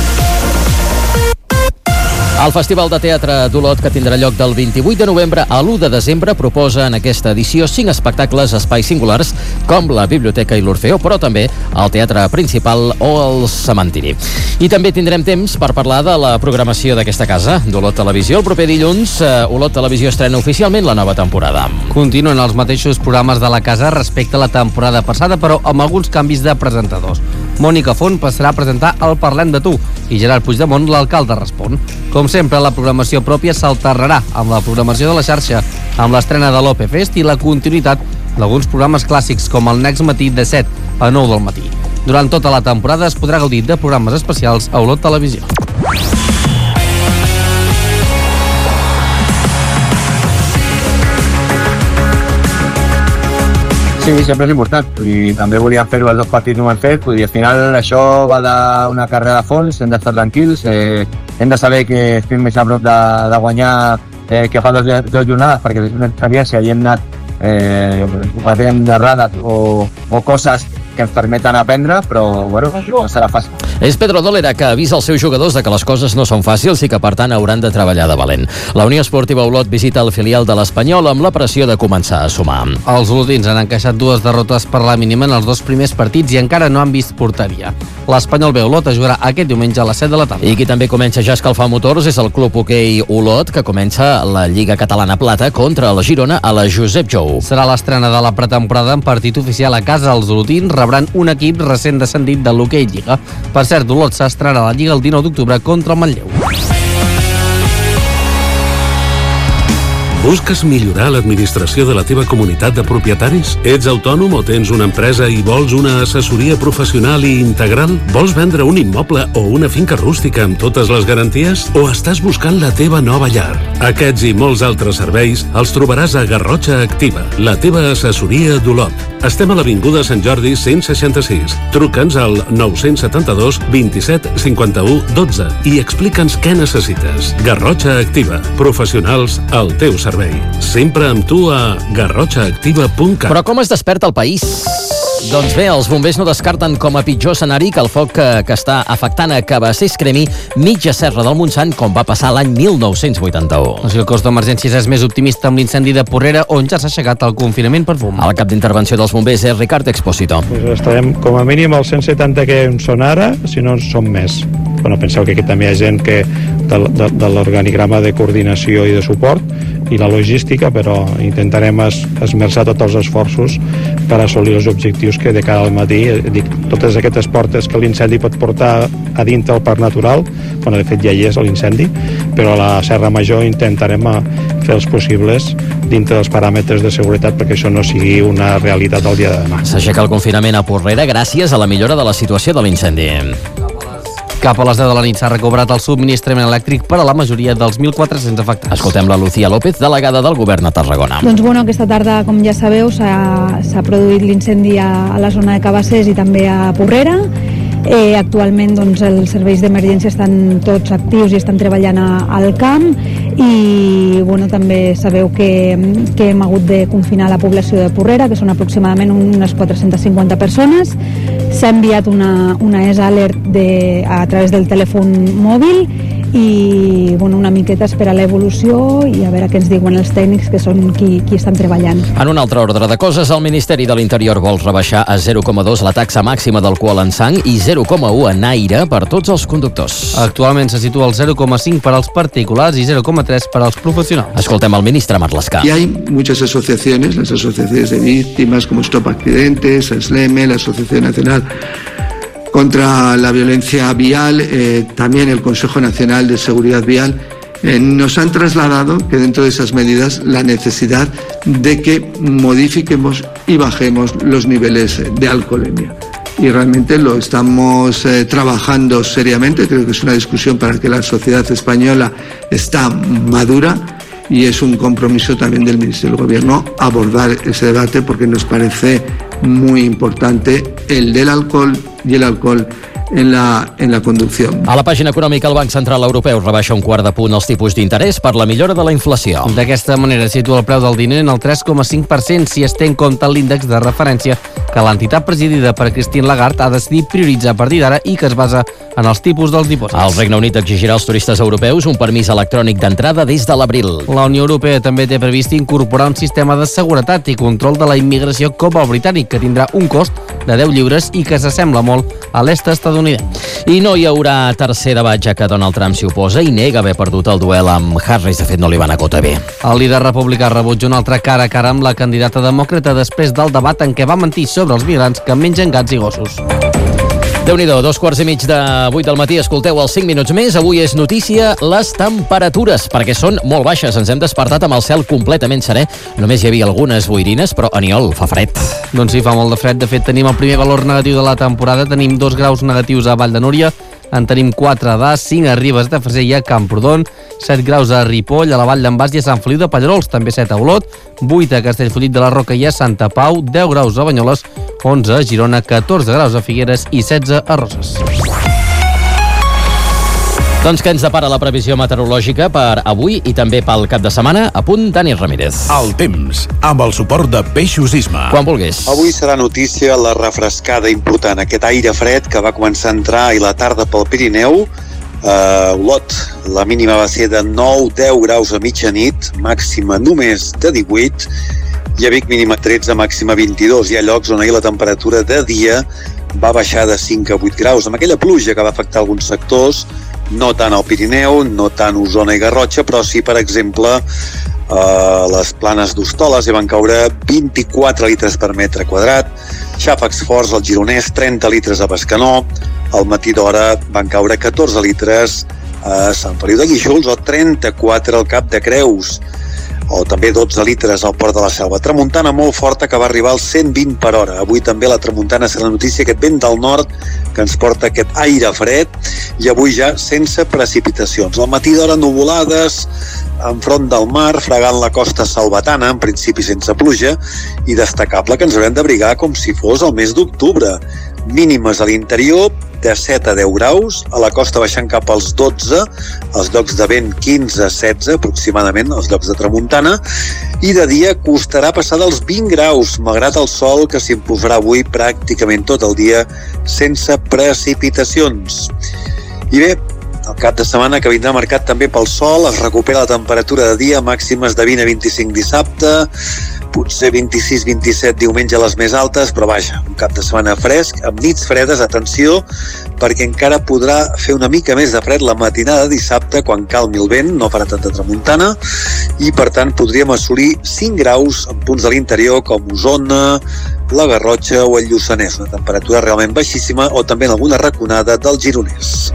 El Festival de Teatre d'Olot, que tindrà lloc del vint-i-vuit de novembre a l'u de desembre, proposa en aquesta edició cinc espectacles a espais singulars, com la Biblioteca i l'Orfeó, però també el Teatre Principal o el Cementiri. I també tindrem temps per parlar de la programació d'aquesta casa, d'Olot Televisió. El proper dilluns, Olot Televisió estrena oficialment la nova temporada. Continuen els mateixos programes de la casa respecte a la temporada passada, però amb alguns canvis de presentadors. Mònica Font passarà a presentar el Parlem de tu i Gerard Puigdemont, l'alcalde, respon. Com sempre, la programació pròpia s'alternarà amb la programació de la xarxa, amb l'estrena de l'O P Fest i la continuïtat d'alguns programes clàssics com el Next Matí de set a nou del matí. Durant tota la temporada es podrà gaudir de programes especials a Olot Televisió. Sí, sempre és important i també volíem fer-ho els dos partits, no ho hem fet i al final això va d'una carrera de fons, hem d'estar tranquils, eh, hem de saber que estem més a prop de, de guanyar eh, que fa dos, dos jornades perquè és una experiència i hem anat eh, patim d'errades o, o coses que ens permeten aprendre, però bueno, no serà fàcil. És Pedro Dolera, que avisa els seus jugadors de que les coses no són fàcils i que per tant hauran de treballar de valent. La Unió Esportiva Olot visita el filial de l'Espanyol amb la pressió de començar a sumar. Els olotins han encaixat dues derrotes per la mínima en els dos primers partits i encara no han vist porteria. L'Espanyol B Olot es jugarà aquest diumenge a les set de la tarda. I qui també comença ja a escalfar motors és el Club Hoquei Olot, que comença la Lliga Catalana Plata contra la Girona a la Josep Jou. Serà l'estrena de la pretemporada en partit oficial a casa. Els olotins rebran un equip recent descendit de l'Hoquei Lliga. Per cert, Olot s'estrenarà a la Lliga el dinou d'octubre contra el Manlleu. Busques millorar l'administració de la teva comunitat de propietaris? Ets autònom o tens una empresa i vols una assessoria professional i integral? Vols vendre un immoble o una finca rústica amb totes les garanties? O estàs buscant la teva nova llar? Aquests i molts altres serveis els trobaràs a Garrotxa Activa, la teva assessoria d'Olot. Estem a l'Avinguda Sant Jordi cent seixanta-sis. Truca'ns al nou set dos, vint-i-set, cinquanta-u, dotze i explica'ns què necessites. Garrotxa Activa. Professionals al teu servei. Sempre amb tu a garrotxa activa punt cat. Però com es desperta el país? Doncs bé, els bombers no descarten com a pitjor escenari que el foc que, que està afectant a Cabassers cremi mitja serra del Montsant, com va passar l'any mil nou-cents vuitanta-u. O sigui, el cos d'emergències és més optimista amb l'incendi de Porrera, on ja s'ha aixecat el confinament per fum. El cap d'intervenció dels bombers és Ricard Expósito. Pues estarem com a mínim als cent setanta que en són ara, si no són més. Bueno, penseu que aquí també hi ha gent que de, de, de l'organigrama de coordinació i de suport i la logística, però intentarem es, esmerçar tots els esforços per assolir els objectius que de cara al matí, dic, totes aquestes portes que l'incendi pot portar a dintre el parc natural, bueno, de fet ja hi és l'incendi, però a la Serra Major intentarem fer els possibles dintre dels paràmetres de seguretat perquè això no sigui una realitat el dia de demà. S'aixeca el confinament a Porrera gràcies a la millora de la situació de l'incendi. Cap a les deu de la nit s'ha recobrat el subministrament elèctric per a la majoria dels mil quatre-cents afectats. Escoltem la Lucía López, delegada del Govern a Tarragona. Doncs bueno, aquesta tarda, com ja sabeu, s'ha produït l'incendi a, a la zona de Cabassers i també a Porrera. Eh, actualment doncs, els serveis d'emergència estan tots actius i estan treballant a, al camp i bueno, també sabeu que, que hem hagut de confinar la població de Porrera, que són aproximadament unes quatre-centes cinquanta persones. S'ha enviat una, una E S Alert de, a través del telèfon mòbil i bueno, una miqueta esperar l'evolució i a veure què ens diuen els tècnics, que són qui, qui estan treballant. En un altre ordre de coses, el Ministeri de l'Interior vol rebaixar a zero coma dos la taxa màxima d'alcohol en sang i zero coma u en aire per tots els conductors. Actualment se situa al zero coma cinc per als particulars i zero coma tres per als professionals. Escoltem el ministre Marlaska. Y hay muchas asociaciones, las asociaciones de víctimas como Stop Accidentes, SLEME, la Asociación Nacional contra la Violencia Vial, eh, también el Consejo Nacional de Seguridad Vial, eh, nos han trasladado que dentro de esas medidas la necesidad de que modifiquemos y bajemos los niveles de alcoholemia. Y realmente lo estamos eh, trabajando seriamente. Creo que es una discusión para la que la sociedad española está madura y es un compromiso también del Ministerio del Gobierno abordar ese debate porque nos parece muy importante el del alcohol y el alcohol en la, en la conducció. A la pàgina econòmica, el Banc Central Europeu rebaixa un quart de punt els tipus d'interès per la millora de la inflació. D'aquesta manera situa el preu del diner en el tres coma cinc per cent si es té en compte l'índex de referència que l'entitat presidida per Christine Lagarde ha decidit prioritzar a partir d'ara i que es basa en els tipus dels dipòsits. El Regne Unit exigirà als turistes europeus un permís electrònic d'entrada des de l'abril. La Unió Europea també té previst incorporar un sistema de seguretat i control de la immigració com el britànic, que tindrà un cost de deu lliures i que s'assembla molt a l'est estadounidenc. I no hi haurà tercer debat, ja que Donald Trump s'hi oposa i nega haver perdut el duel amb Harris. De fet, no li van acotar bé. El líder republicà rebutja un altre cara a cara amb la candidata demòcrata després del debat en què va mentir sobre els migrants que mengen gats i gossos. Déu-n'hi-do, dos quarts i mig de vuit del matí, escolteu els cinc minuts més. Avui és notícia les temperatures, perquè són molt baixes. Ens hem despertat amb el cel completament serè. Només hi havia algunes boirines, però Aniol, fa fred. Doncs sí, fa molt de fred. De fet, tenim el primer valor negatiu de la temporada. Tenim dos graus negatius a Vall de Núria, en tenim quatre a Das, cinc a Ribes de Freser i a Camprodon, set graus a Ripoll, a la Vall d'en Bas i a Sant Feliu de Pallerols, també set a Olot, vuit a Castellfollit de la Roca i a Santa Pau, deu graus a Banyoles, onze a Girona, catorze graus a Figueres i setze a Roses. Doncs què ens depara la previsió meteorològica per avui i també pel cap de setmana? A punt, Dani Ramírez. El temps, amb el suport de Peixos Isma. Quan vulguis. Avui serà notícia la refrescada important, aquest aire fred que va començar a entrar ahir la tarda pel Pirineu. Uh, Olot, la mínima va ser de nou a deu graus a mitjanit, màxima només de divuit, i a Vic mínima tretze, màxima vint-i-dos. Hi ha llocs on ahir la temperatura de dia va baixar de cinc a vuit graus, amb aquella pluja que va afectar alguns sectors, no tant al Pirineu, no tant Osona i Garrotxa, però sí, per exemple, a les planes d'Hostoles hi van caure vint-i-quatre litres per metre quadrat, xàfecs forts al Gironès, trenta litres a Bescanó, al matí d'hora van caure catorze litres a Sant Feliu de Guíxols o trenta-quatre al Cap de Creus, o també dotze litres al Port de la Selva. Tramuntana molt forta que va arribar als cent vint per hora. Avui també la tramuntana serà la notícia, aquest vent del nord que ens porta aquest aire fred, i avui ja sense precipitacions. Al matí d'hora nuvolades enfront del mar, fregant la costa salvatana, en principi sense pluja, i destacable que ens haurem d'abrigar com si fos el mes d'octubre. Mínimes a l'interior de set a deu graus, a la costa baixant cap als dotze, als llocs de vent quinze a setze aproximadament, als llocs de tramuntana, i de dia costarà passar dels vint graus, malgrat el sol que s'imposarà avui pràcticament tot el dia sense precipitacions. I bé, el cap de setmana que vindrà marcat també pel sol, es recupera la temperatura de dia, màximes de vint a vint-i-cinc dissabte, potser vint-i-sis vint-i-set diumenge a les més altes, però vaja, un cap de setmana fresc, amb nits fredes, atenció, perquè encara podrà fer una mica més de fred la matinada de dissabte quan calmi el vent, no farà tanta tramuntana, i per tant podríem assolir cinc graus en punts de l'interior com Osona, la Garrotxa o el Lluçanès, una temperatura realment baixíssima, o també en alguna raconada del Gironès.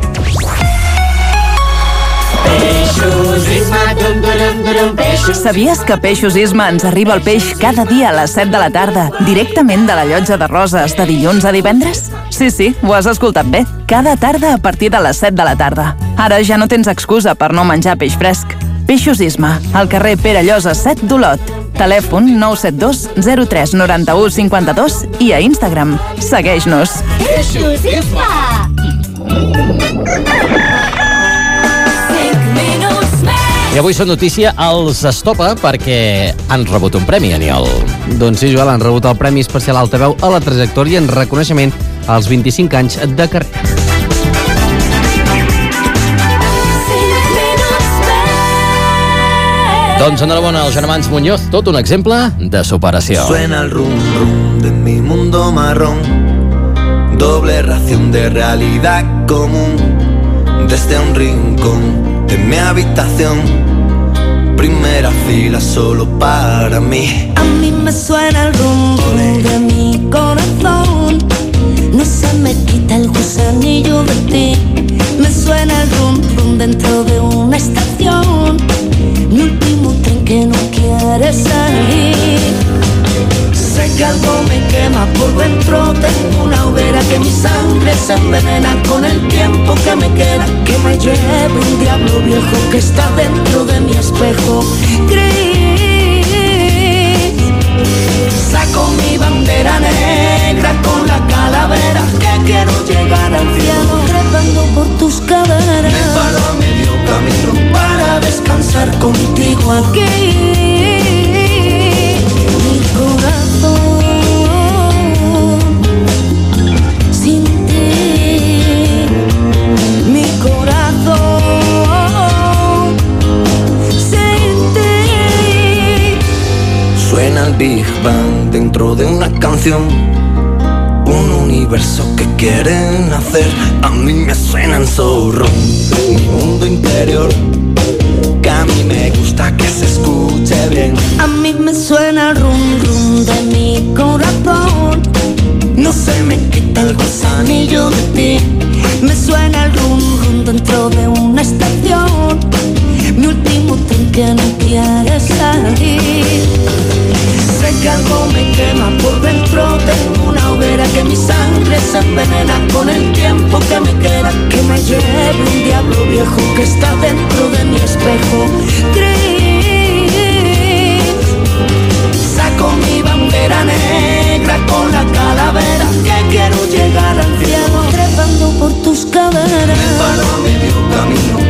Peixos Isma, dum, dum, dum, peixos. Sabies que Peixos Isma ens arriba el peix cada dia a les set de la tarda, directament de la Llotja de Roses, de dilluns a divendres? Sí, sí, ho has escoltat bé. Cada tarda a partir de les set de la tarda. Ara ja no tens excusa per no menjar peix fresc. Peixos Isma, al carrer Pere Llosa set d'Olot. Telèfon nou set dos zero tres nou u cinc dos i a Instagram. Segueix-nos. Peixos Isma! I avui són notícia els Estopa perquè han rebut un premi, Aniol. Doncs sí, Joel, han rebut el Premi Especial Altaveu a la trajectòria en reconeixement als vint-i-cinc anys de carrera. Doncs enhorabona als germans Muñoz, tot un exemple de superació. Suena el rum rum de mi mundo marrón, doble ración de realidad común, desde un rincón de mi habitación, primera fila solo para mí. A mí me suena el rum rum de mi corazón, no se me quita el gusanillo de ti. Me suena el rum rum dentro de una estación, mi último tren que no quiere salir. Sé que algo me quema por dentro, tengo una hoguera que mi sangre se envenena con el tiempo que me queda, que me lleve un diablo viejo que está dentro de mi espejo gris. Saco mi bandera negra con la calavera, que quiero llegar al cielo trepando por tus caderas. Me paro a medio camino para descansar contigo aquí. Sin ti, mi corazón, sin ti. Suena el Big Bang dentro de una canción, un universo que quieren hacer. A mí me suenan zorro, mi mundo interior, que a mí me gusta que se escuche bien. A mí me suena el rum rum de mi corazón, no se me quita el gusanillo de ti. Me suena el rum rum dentro de una estación, mi último tren que no quiere salir. Sé que algo me quema por dentro, tengo una hoguera que mi sangre se envenena con el tiempo que me queda, que me lleve un diablo viejo que está dentro de mi espejo gris. Saco mi bandera negra con la calavera, que quiero llegar al cielo trepando por tus caderas. Me paro a medio camino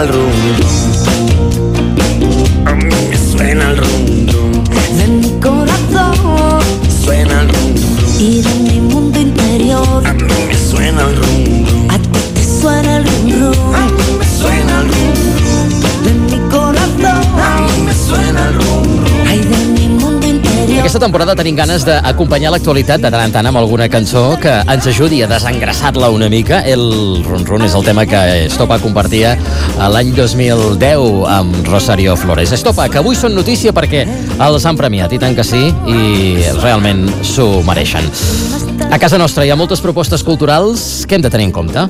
suena el rum rum. A mí me suena el rum rum. De mi corazón Suena el rum rum. y de mi mundo interior. A mí me suena el rum rum. A ti te suena el rum rum. A mí me suena el rum rum. De mi corazón A mí me suena el rum rum. ay, de mi mundo interior. Aquesta temporada tenim ganes d'acompanyar l'actualitat de tant en tant amb alguna cançó que ens ajudi a desengrasar-la una mica. El Run Run és el tema que Estopa compartia l'any dos mil deu amb Rosario Flores. Estopa, que avui són notícia perquè els han premiat, i tant que sí, i realment s'ho mereixen. A casa nostra hi ha moltes propostes culturals que hem de tenir en compte.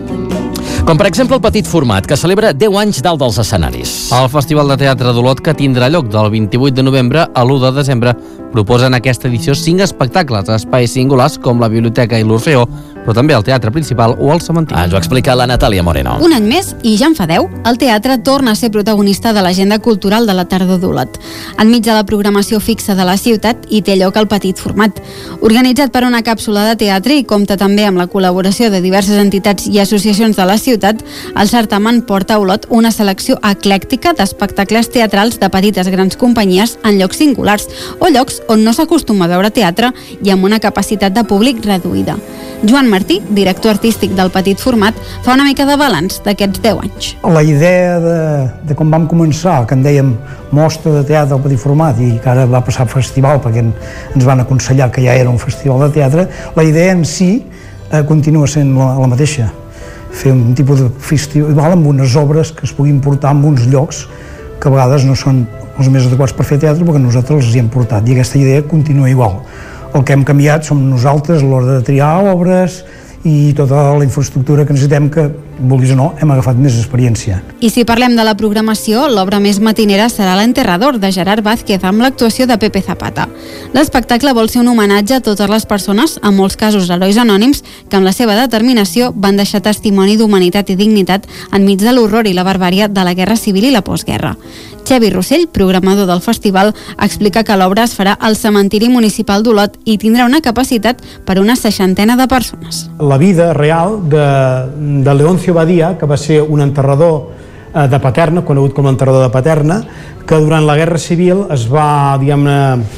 Com per exemple el Petit Format, que celebra deu anys dalt dels escenaris. El Festival de Teatre d'Olot, que tindrà lloc del vint-i-vuit de novembre a l'u de desembre, proposa en aquesta edició cinc espectacles a espais singulars com la Biblioteca i l'Orfeó, però també el Teatre Principal o el Cementiri. Ens ho explica la Natàlia Moreno. Un any més, i ja en fa deu, el teatre torna a ser protagonista de l'agenda cultural de la tardor d'Olot. Enmig de la programació fixa de la ciutat hi té lloc el Petit Format. Organitzat per una càpsula de teatre i compta també amb la col·laboració de diverses entitats i associacions de la ciutat, el certamen porta a Olot una selecció eclèctica d'espectacles teatrals de petites grans companyies en llocs singulars o llocs on no s'acostuma a veure teatre i amb una capacitat de públic reduïda. Joan Martí, director artístic del Petit Format, fa una mica de balanç d'aquests deu anys. La idea de, de com vam començar, que en dèiem mostra de teatre al Petit Format i que ara va passar festival perquè ens van aconsellar que ja era un festival de teatre, la idea en si eh, continua sent la, la mateixa. Fer un tipus de festival amb unes obres que es puguin portar en uns llocs que a vegades no són els més adequats per fer teatre perquè nosaltres els hi hem portat i aquesta idea continua igual. El que hem canviat som nosaltres a l'hora de triar obres i tota la infraestructura que necessitem que, vulguis o no, hem agafat més experiència. I si parlem de la programació, l'obra més matinera serà l'Enterrador, de Gerard Vázquez, amb l'actuació de Pepe Zapata. L'espectacle vol ser un homenatge a totes les persones, en molts casos herois anònims, que amb la seva determinació van deixar testimoni d'humanitat i dignitat enmig de l'horror i la barbària de la Guerra Civil i la postguerra. Xavi Rossell, programador del festival, explica que l'obra es farà al cementiri municipal d'Olot i tindrà una capacitat per una seixantena de persones. La vida real de, de Leoncio Badia, que va ser un enterrador eh, de Paterna, conegut com l'enterrador de Paterna, que durant la Guerra Civil es va, diguem-ne,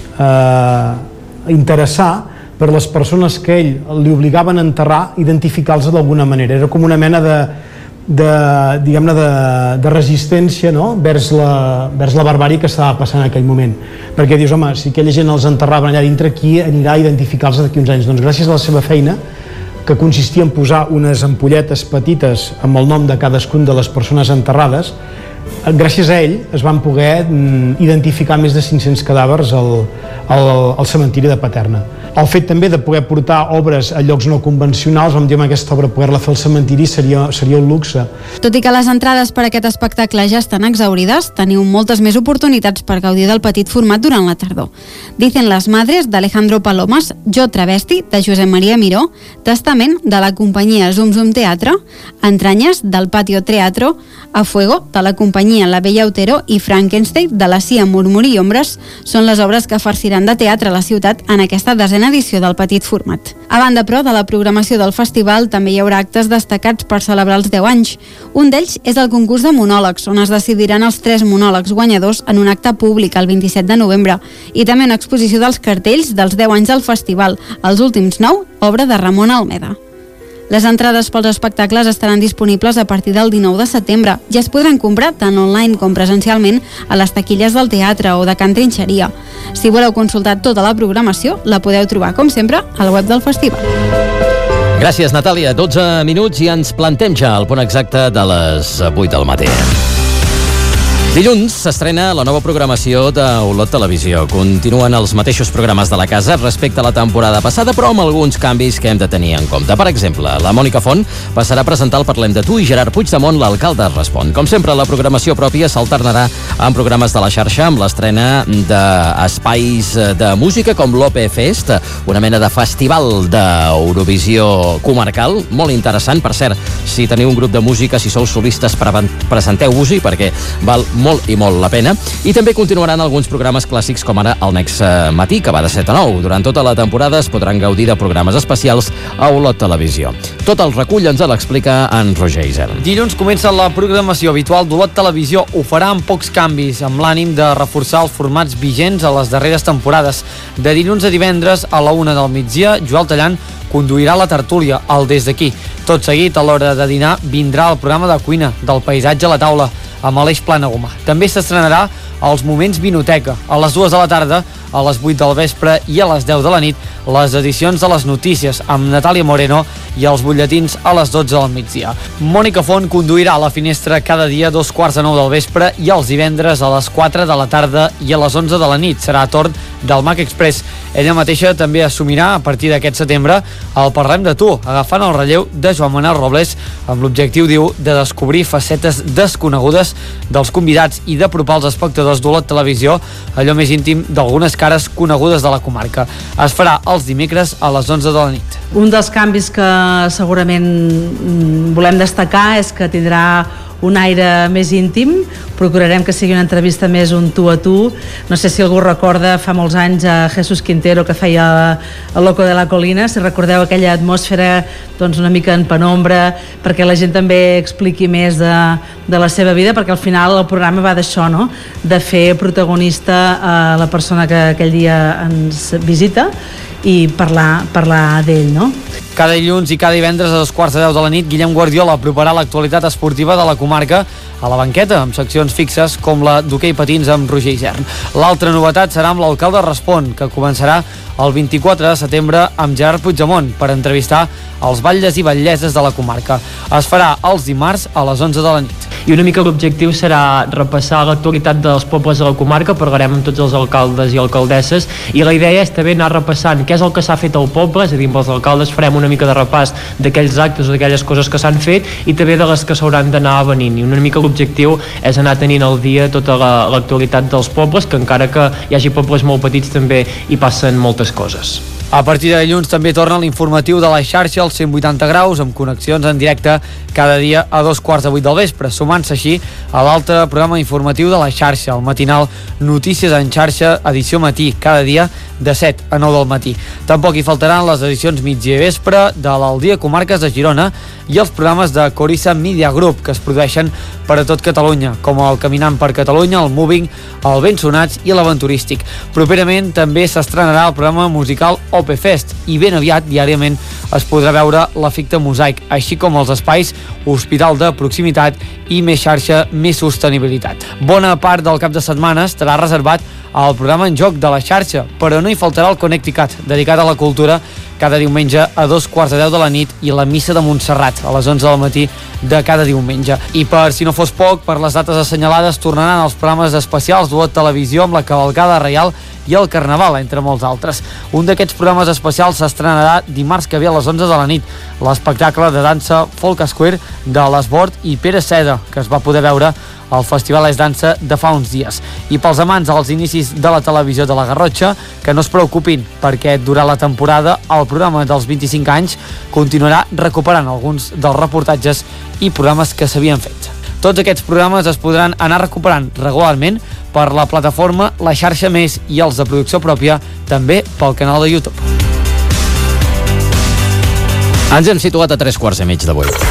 eh, interessar per les persones que ell li obligaven a enterrar, identificar-los d'alguna manera. Era com una mena de de, diguem-ne, de, de resistència, no?, vers la, vers la barbària que estava passant en aquell moment. Perquè dius, home, si aquella gent els enterraven allà dintre, qui anirà a identificar-los d'aquí uns anys? Doncs gràcies a la seva feina, que consistia en posar unes ampolletes petites amb el nom de cadascun de les persones enterrades, gràcies a ell es van poder identificar més de cinc-cents cadàvers al, al, al cementiri de Paterna. El fet també de poder portar obres a llocs no convencionals, vam dir que aquesta obra poder-la fer al cementiri seria, seria un luxe. Tot i que les entrades per a aquest espectacle ja estan exaurides, teniu moltes més oportunitats per gaudir del Petit Format durant la tardor. Dicen les madres d'Alejandro Palomas, Jo Travesti, de Josep Maria Miró, Testament, de la companyia Zum Zum Teatre, Entranyes, del Patio Teatro, A Fuego, de la companyia La Bella Otero, i Frankenstein, de la Cia Murmuri i Ombres, són les obres que farciran de teatre a la ciutat en aquesta desena edició del Petit Format. A banda, però, de la programació del festival també hi haurà actes destacats per celebrar els deu anys. Un d'ells és el concurs de monòlegs, on es decidiran els tres monòlegs guanyadors en un acte públic el vint-i-set de novembre, i també una exposició dels cartells dels deu anys del festival, els últims nou, obra de Ramon Almeda. Les entrades pels espectacles estaran disponibles a partir del dinou de setembre i es podran comprar tant online com presencialment a les taquilles del teatre o de Can Trinxeria. Si voleu consultar tota la programació, la podeu trobar, com sempre, al web del festival. Gràcies, Natàlia. dotze minuts i ens plantem ja al punt exacte de les vuit del matí. Dilluns s'estrena la nova programació d'Olot Televisió. Continuen els mateixos programes de la casa respecte a la temporada passada, però amb alguns canvis que hem de tenir en compte. Per exemple, la Mònica Font passarà a presentar el Parlem de tu i Gerard Puigdemont, l'alcalde, respon. Com sempre, la programació pròpia s'alternarà amb programes de la xarxa, amb l'estrena d'espais de música com l'O P Fest, una mena de festival d'Eurovisió comarcal, molt interessant. Per cert, si teniu un grup de música, si sou solistes, presenteu-vos-hi, perquè val molt molt i molt la pena. I també continuaran alguns programes clàssics com ara el Next Matí, que va de set a nou. Durant tota la temporada es podran gaudir de programes especials a Olot Televisió. Tot el recull ens l'explica en Roger Isern. Dilluns comença la programació habitual d'Olot Televisió. Ho farà amb pocs canvis, amb l'ànim de reforçar els formats vigents a les darreres temporades. De dilluns a divendres a la una del migdia, Joel Tallant conduirà la tertúlia, el Des d'aquí. Tot seguit, a l'hora de dinar, vindrà el programa de cuina, del paisatge a la taula, amb Aleix Planagumà. També s'estrenarà els Moments Vinoteca, a les dues de la tarda, a les vuit del vespre i a les deu de la nit, les edicions de les notícies amb Natàlia Moreno i els butlletins a les dotze del migdia. Mònica Font conduirà la finestra cada dia a dos quarts de nou del vespre i els divendres a les quatre de la tarda i a les onze de la nit. Serà torn del Mac Express. Ella mateixa també assumirà a partir d'aquest setembre el Parlem de tu, agafant el relleu de Joan Manuel Robles amb l'objectiu, diu, de descobrir facetes desconegudes dels convidats i d'apropar als espectadors d'Olot Televisió allò més íntim d'algunes cares conegudes de la comarca. Es farà els dimecres a les onze de la nit. Un dels canvis que segurament volem destacar és que tindrà un aire més íntim. Procurarem que sigui una entrevista més un tu a tu. No sé si algú recorda fa molts anys a Jesús Quintero, que feia el Loco de la Colina, si recordeu aquella atmosfera doncs una mica en penombra, perquè la gent també expliqui més de, de la seva vida, perquè al final el programa va d'això, no? De fer protagonista a la persona que aquell dia ens visita i parlar, parlar d'ell, no? Cada dilluns i cada divendres a dos quarts de deu de la nit, Guillem Guardiola aproparà l'actualitat esportiva de la comarca a la banqueta, amb seccions fixes com la d'hoquei patins amb Roger Isern. L'altra novetat serà amb l'alcalde Respon, que començarà el vint-i-quatre de setembre amb Gerard Puigdemont per entrevistar els batlles i batlleses de la comarca. Es farà els dimarts a les onze de la nit. I una mica l'objectiu serà repassar l'actualitat dels pobles de la comarca, parlarem amb tots els alcaldes i alcaldesses, i la idea és també anar repassant què és el que s'ha fet al poble, és a dir, amb els alcaldes farem una mica de repàs d'aquells actes o d'aquelles coses que s'han fet i també de les que s'hauran d'anar venint. I una mica l'objectiu és anar tenint al dia tota l'actualitat dels pobles, que encara que hi hagi pobles molt petits també hi passen moltes coses. A partir de dilluns també torna l'informatiu de la xarxa als cent vuitanta graus, amb connexions en directe cada dia a dos quarts de vuit del vespre, sumant-se així a l'altre programa informatiu de la xarxa, el matinal Notícies en xarxa, edició matí, cada dia de set a nou del matí. Tampoc hi faltaran les edicions migdia i vespre de l'Aldia Comarques de Girona i els programes de Corissa Media Group, que es produeixen per a tot Catalunya, com el Caminant per Catalunya, el Moving, el Ben Sonats i l'Aventurístic. Properament també s'estrenarà el programa musical Ope Fest i ben aviat, diàriament, es podrà veure l'efecte mosaic, així com els espais Hospital de Proximitat i Més Xarxa, Més Sostenibilitat. Bona part del cap de setmana estarà reservat al programa En Joc de la xarxa, però no hi faltarà el Connecticut, dedicat a la cultura, cada diumenge a dos quarts de deu de la nit i la missa de Montserrat a les onze del matí de cada diumenge. I per si no fos poc, per les dates assenyalades tornaran els programes especials d'Olot Televisió amb la cavalcada reial i el Carnaval, entre molts altres. Un d'aquests programes especials s'estrenarà dimarts que ve a les onze de la nit, l'espectacle de dansa Folk Square de l'Esbord i Pere Seda, que es va poder veure al Festival És Dansa de fa uns dies. I pels amants als inicis de la televisió de la Garrotxa, que no es preocupin, perquè durant la temporada el programa dels vint-i-cinc anys continuarà recuperant alguns dels reportatges i programes que s'havien fet. Tots aquests programes es podran anar recuperant regularment per la plataforma La Xarxa Més i els de producció pròpia també pel canal de YouTube. Ens hem situat a tres quarts i mig de vuit.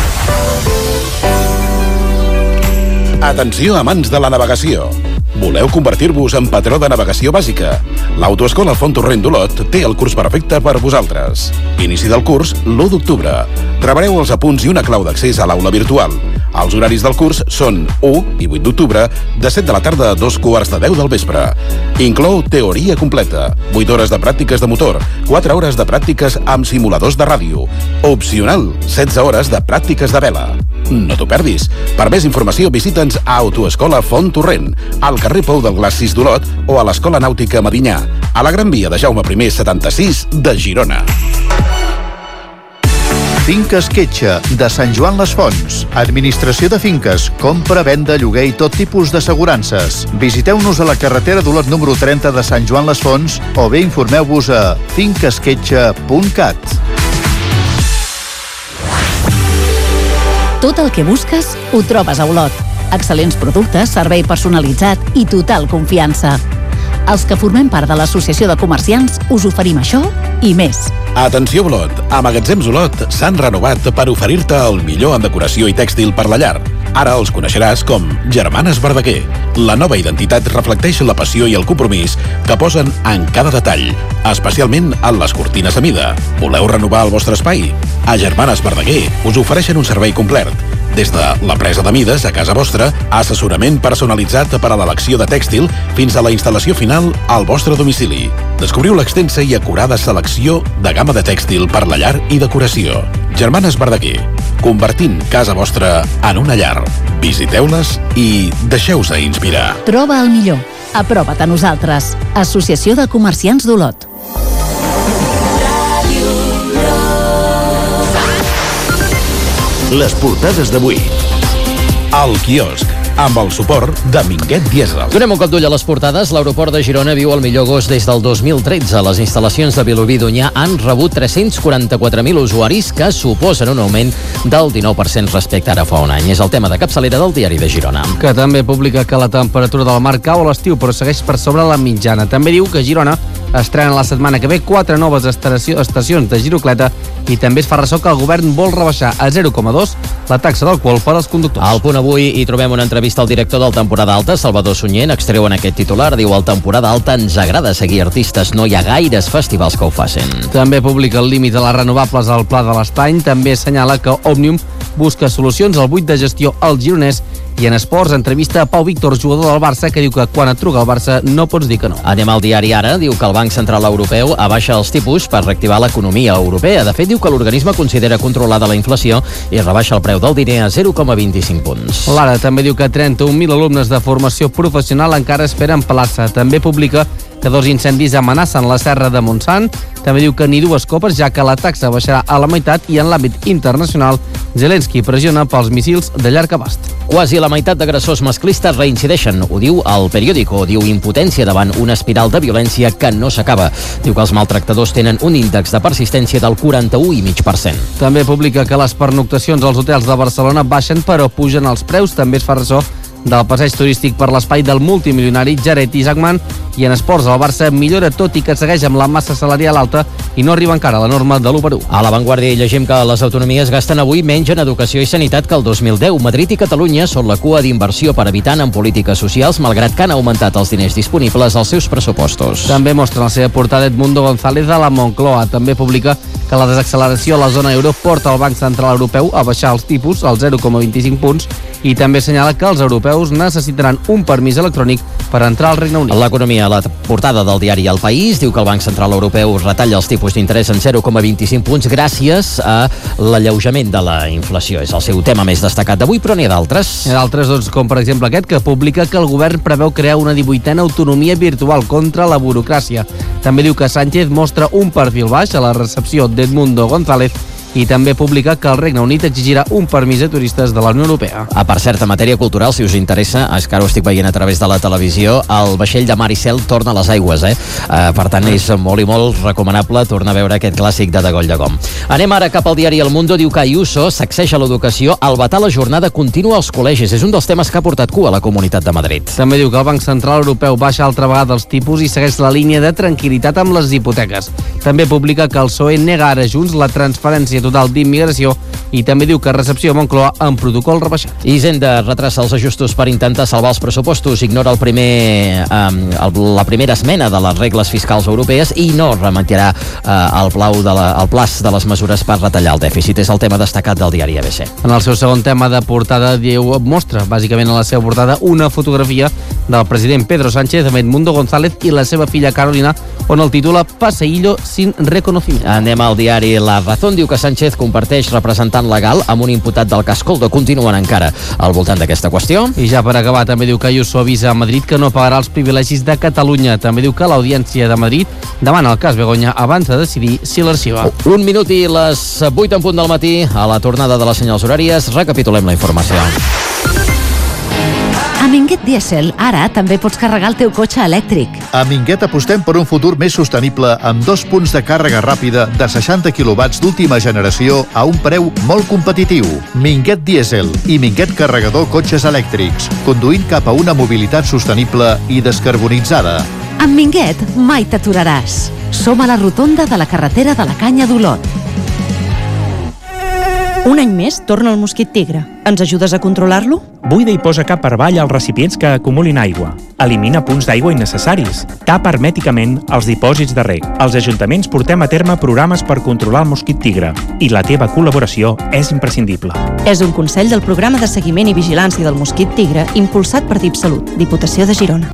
Atenció, amants de la navegació. Voleu convertir-vos en patró de navegació bàsica? L'Autoescola Font Torrent d'Olot té el curs perfecte per vosaltres. Inici del curs l'u d'octubre. Rebreu els apunts i una clau d'accés a l'aula virtual. Els horaris del curs són u i vuit d'octubre, de set de la tarda a dos quarts de deu del vespre. Inclou teoria completa, vuit hores de pràctiques de motor, quatre hores de pràctiques amb simuladors de ràdio. Opcional, setze hores de pràctiques de vela. No t'ho perdis. Per més informació visita'ns a Autoescola Font Torrent, al carrer Pou del Glaç sis d'Olot o a l'Escola Nàutica Medinyà, a la Gran Via de Jaume I setanta-sis de Girona. Finques Quetxa, de Sant Joan les Fonts. Administració de finques, compra, venda, lloguer i tot tipus d'assegurances. Visiteu-nos a la carretera d'Olot número trenta de Sant Joan les Fonts o bé informeu-vos a finques quetxa punt cat. Tot el que busques ho trobes a Olot. excel·lents productes, servei personalitzat i total confiança. Els que formem part de l'Associació de Comerciants us oferim això i més. Atenció, Olot! A Magatzems Olot s'han renovat per oferir-te el millor en decoració i tèxtil per la llar. Ara els coneixeràs com Germanes Verdaguer. La nova identitat reflecteix la passió i el compromís que posen en cada detall, especialment en les cortines a mida. Voleu renovar el vostre espai? A Germanes Verdaguer us ofereixen un servei complet. Des de la presa de mides a casa vostra, assessorament personalitzat per a l'elecció de tèxtil fins a la instal·lació final al vostre domicili. Descobriu l'extensa i acurada selecció de gamma de tèxtil per la llar i decoració. Germanes Verdaguer, convertint casa vostra en una llar. Visiteu-les i deixeu-se inspirar. Troba el millor. Aprova't a nosaltres. Associació de Comerciants d'Olot. Les portades d'avui. El quiosc, amb el suport de Minguet Diesel. Donem un cop d'ull a les portades. L'aeroport de Girona viu el millor agost des del dos mil tretze. Les instal·lacions de Vilobí d'Onyar han rebut tres-cents quaranta-quatre mil usuaris, que suposen un augment del dinou per cent respecte ara fa un any. És el tema de capçalera del Diari de Girona. Que també publica que la temperatura del mar cau a l'estiu, però segueix per sobre la mitjana. També diu que Girona estrena la setmana que ve quatre noves estació, estacions de girocleta i també es fa ressò que el govern vol rebaixar a zero coma dos la taxa d'alcohol per als conductors. Al Punt Avui hi trobem una entrevista al director del Temporada Alta, Salvador Sunyent. Extreuen aquest titular, diu: el Temporada Alta ens agrada seguir artistes, no hi ha gaires festivals que ho facin. També publica el límit de les renovables al Pla de l'Estany. També assenyala que Òmnium busca solucions al buit de gestió al gironès. I en esports entrevista a Pau Víctor, jugador del Barça, que diu que quan et truca el Barça no pots dir que no. Anem al diari Ara. Diu que el Banc Central Europeu abaixa els tipus per reactivar l'economia europea. De fet, diu que l'organisme considera controlada la inflació i rebaixa el preu del diner a zero coma vint-i-cinc punts. L'Ara també diu que trenta-un mil alumnes de formació professional encara esperen plaça. També publica que dos incendis amenacen la serra de Montsant. També diu que ni dues copes, ja que la taxa baixarà a la meitat, i en l'àmbit internacional Zelensky pressiona pels míssils de llarg abast. Quasi la meitat d'agressors masclistes reincideixen. Ho diu el Periódico. Diu impotència davant una espiral de violència que no s'acaba. Diu que els maltractadors tenen un índex de persistència del quaranta-u coma cinc per cent. També publica que les pernoctacions als hotels de Barcelona baixen però pugen els preus. També es fa ressò del passeig turístic per l'espai del multimilionari Jared Isaacman. I en esports el Barça millora, tot i que segueix amb la massa salarial alta i no arriba encara a la norma de l'u per u. A La Vanguardia hi llegim que les autonomies gasten avui menys en educació i sanitat que el dos mil deu. Madrid i Catalunya són la cua d'inversió per habitant en polítiques socials, malgrat que han augmentat els diners disponibles als seus pressupostos. També mostra en la seva portada Edmundo González de la Moncloa. També publica que la desacceleració a la zona euro porta el Banc Central Europeu a baixar els tipus als zero coma vint-i-cinc punts i també assenyala que els europeus necessitaran un permís electrònic per entrar al Regne Unit. L'economia, la portada del diari El País, diu que el Banc Central Europeu retalla els tipus d'interès en zero coma vint-i-cinc punts gràcies a l'alleujament de la inflació. És el seu tema més destacat d'avui, però n'hi ha d'altres. N'hi ha d'altres, doncs, com per exemple aquest, que publica que el govern preveu crear una divuitena autonomia virtual contra la burocràcia. També diu que Sánchez mostra un perfil baix a la recepció d'Edmundo González i també publica que el Regne Unit exigirà un permís a turistes de la Unió Europea. Ah, per cert, en matèria cultural, si us interessa, és que ara ho estic veient a través de la televisió, el vaixell de Mar i Cel torna a les aigües, eh? Uh, per tant, és molt i molt recomanable tornar a veure aquest clàssic de De Goll de Gom. Anem ara cap al diari El Mundo. Diu que Ayuso sacseja l'educació al vetar la jornada contínua als col·legis. És un dels temes que ha portat cua a la Comunitat de Madrid. També diu que el Banc Central Europeu baixa altra vegada els tipus i segueix la línia de tranquil·litat amb les hipoteques. També publica que el P S O E nega ara Junts la transferència total d'immigració i també diu que recepció a Moncloa en protocol rebaixat. Hisenda retrassa els ajustos per intentar salvar els pressupostos, ignora el primer, eh, el, la primera esmena de les regles fiscals europees i no remetrà eh, el, plau de la, el plaç de les mesures per retallar el dèficit. És el tema destacat del diari A B C. En el seu segon tema de portada, diu, mostra bàsicament a la seva portada una fotografia del president Pedro Sánchez amb Edmundo González i la seva filla Carolina, on el titula Paseillo sin reconocimiento. Anem al diari La Razón. Diu que Sánchez comparteix representant legal amb un imputat del cas Coldo. Continuen encara al voltant d'aquesta qüestió. I ja per acabar, també diu que Ayuso avisa a Madrid que no pagarà els privilegis de Catalunya. També diu que l'Audiència de Madrid demana el cas Begoña abans de decidir si l'arxiva. Un minut i les vuit en punt del matí, a la tornada de les senyals horàries, recapitulem la informació. A Minguet Diesel, ara també pots carregar el teu cotxe elèctric. A Minguet apostem per un futur més sostenible amb dos punts de càrrega ràpida de seixanta quilowatts d'última generació a un preu molt competitiu. Minguet Diesel i Minguet Carregador cotxes elèctrics, conduint cap a una mobilitat sostenible i descarbonitzada. Amb Minguet mai t'aturaràs. Som a la rotonda de la carretera de la Canya d'Olot. Un any més torna el mosquit tigre. Ens ajudes a controlar-lo? Buida i posa cap per avall als recipients que acumulin aigua. Elimina punts d'aigua innecessaris. Tapa hermèticament els dipòsits de reg. Els ajuntaments portem a terme programes per controlar el mosquit tigre i la teva col·laboració és imprescindible. És un consell del programa de seguiment i vigilància del mosquit tigre impulsat per DipSalut, Diputació de Girona.